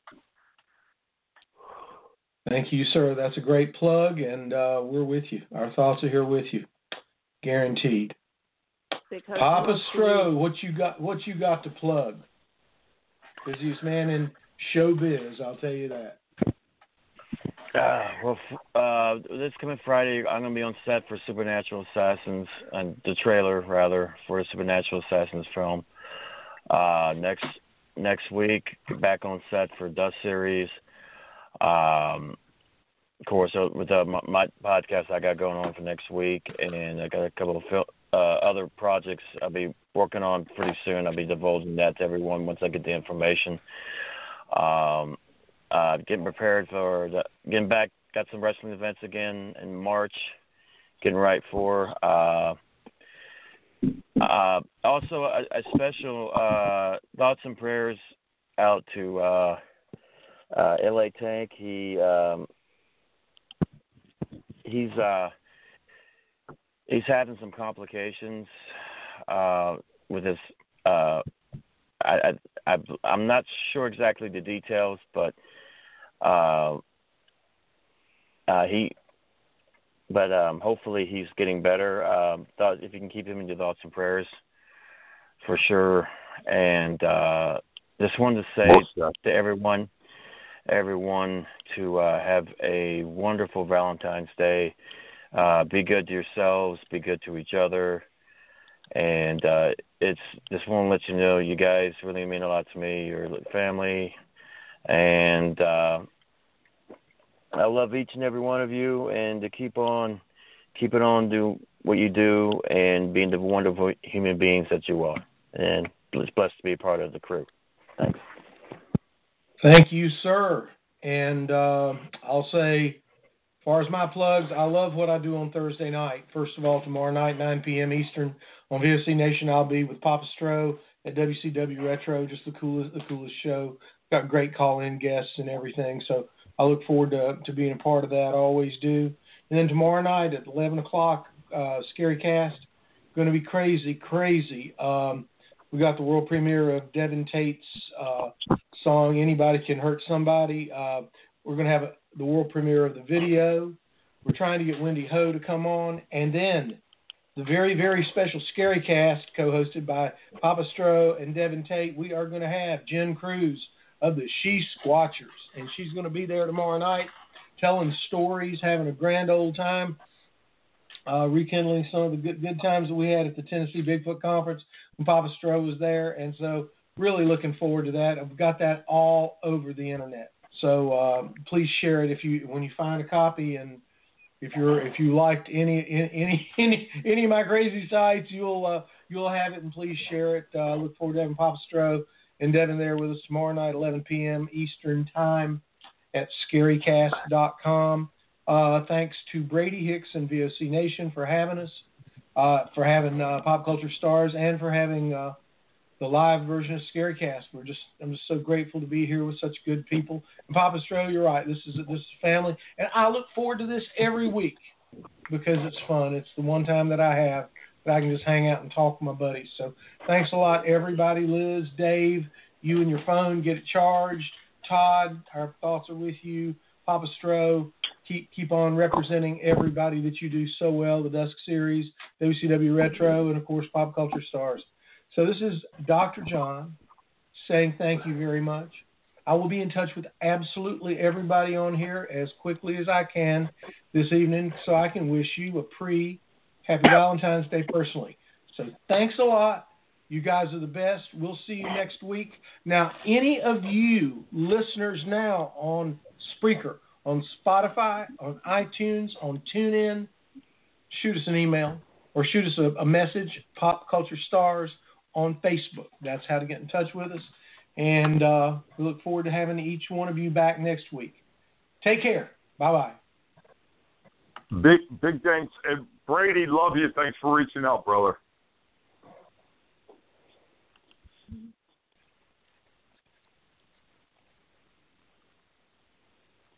Thank you, sir. That's a great plug, and uh, we're with you. Our thoughts are here with you, guaranteed. Papa Stroh, what you got? What you got to plug? Busiest man in showbiz, I'll tell you that. Uh, well, uh, this coming Friday, I'm going to be on set for Supernatural Assassins, and the trailer, rather, for the Supernatural Assassins film. Uh, next next week, back on set for Dust Series. Um, of course, with uh, my, my podcast I got going on for next week, and I got a couple of fil- uh, other projects I'll be working on pretty soon. I'll be divulging that to everyone once I get the information. Um, uh, getting prepared for the, getting back, got some wrestling events again in March, getting right for. Uh, uh, also, a, a special uh, thoughts and prayers out to uh, uh, L A Tank. He um, he's uh, he's having some complications uh, with his. Uh, I, I, I, I'm not sure exactly the details, but uh, uh, he, but um, hopefully he's getting better. Um, thought if you can keep him in your thoughts and prayers, for sure. And uh, just wanted to say to everyone, everyone to uh, have a wonderful Valentine's Day. Uh, be good to yourselves. Be good to each other. And uh, it's just want to let you know, you guys really mean a lot to me. Your family, and uh, I love each and every one of you. And to keep on, keep it on, do what you do, and being the wonderful human beings that you are. And it's blessed to be a part of the crew. Thanks. Thank you, sir. And uh, I'll say, as far as my plugs, I love what I do on Thursday night. First of all, tomorrow night, nine p.m. Eastern, on V O C Nation, I'll be with Papa Stroh at W C W Retro, just the coolest, the coolest show. Got great call-in guests and everything, so I look forward to to being a part of that. I always do. And then tomorrow night at eleven o'clock, uh, Scary Cast, going to be crazy, crazy. Um, we got the world premiere of Devin Tate's uh, song "Anybody Can Hurt Somebody." Uh, we're going to have a, the world premiere of the video. We're trying to get Wendy Ho to come on, and then the very, very special Scary Cast, co-hosted by Papa Stroh and Devin Tate. We are going to have Jen Cruz of the She Squatchers, and she's going to be there tomorrow night telling stories, having a grand old time, uh, rekindling some of the good, good times that we had at the Tennessee Bigfoot Conference when Papa Stroh was there. And so really looking forward to that. I've got that all over the internet. So uh, please share it if you when you find a copy, and if you're if you liked any any any any of my crazy sites, you'll uh, you'll have it, and please share it. Uh, look forward to having Papa Stroh and Devin there with us tomorrow night, eleven p.m. Eastern Time at scary cast dot com. Uh, thanks to Brady Hicks and V O C Nation for having us, uh, for having uh, Pop Culture Stars, and for having uh, the live version of ScaryCast. We're just, I'm just so grateful to be here with such good people. And Papa Stro, you're right. This is this is family, and I look forward to this every week because it's fun. It's the one time that I have that I can just hang out and talk with my buddies. So thanks a lot, everybody. Liz, Dave, you and your phone, get it charged. Todd, our thoughts are with you. Papa Stro, keep keep on representing everybody that you do so well, the Dusk Series, W C W Retro, and, of course, Pop Culture Stars. So this is Doctor John saying thank you very much. I will be in touch with absolutely everybody on here as quickly as I can this evening so I can wish you a pre-Happy Valentine's Day personally. So thanks a lot. You guys are the best. We'll see you next week. Now, any of you listeners now on Spreaker, on Spotify, on iTunes, on TuneIn, shoot us an email or shoot us a, a message, Pop Culture Stars, on Facebook. That's how to get in touch with us. And uh, we look forward to having each one of you back next week. Take care. Bye-bye. Big, big thanks. And Brady, love you. Thanks for reaching out, brother.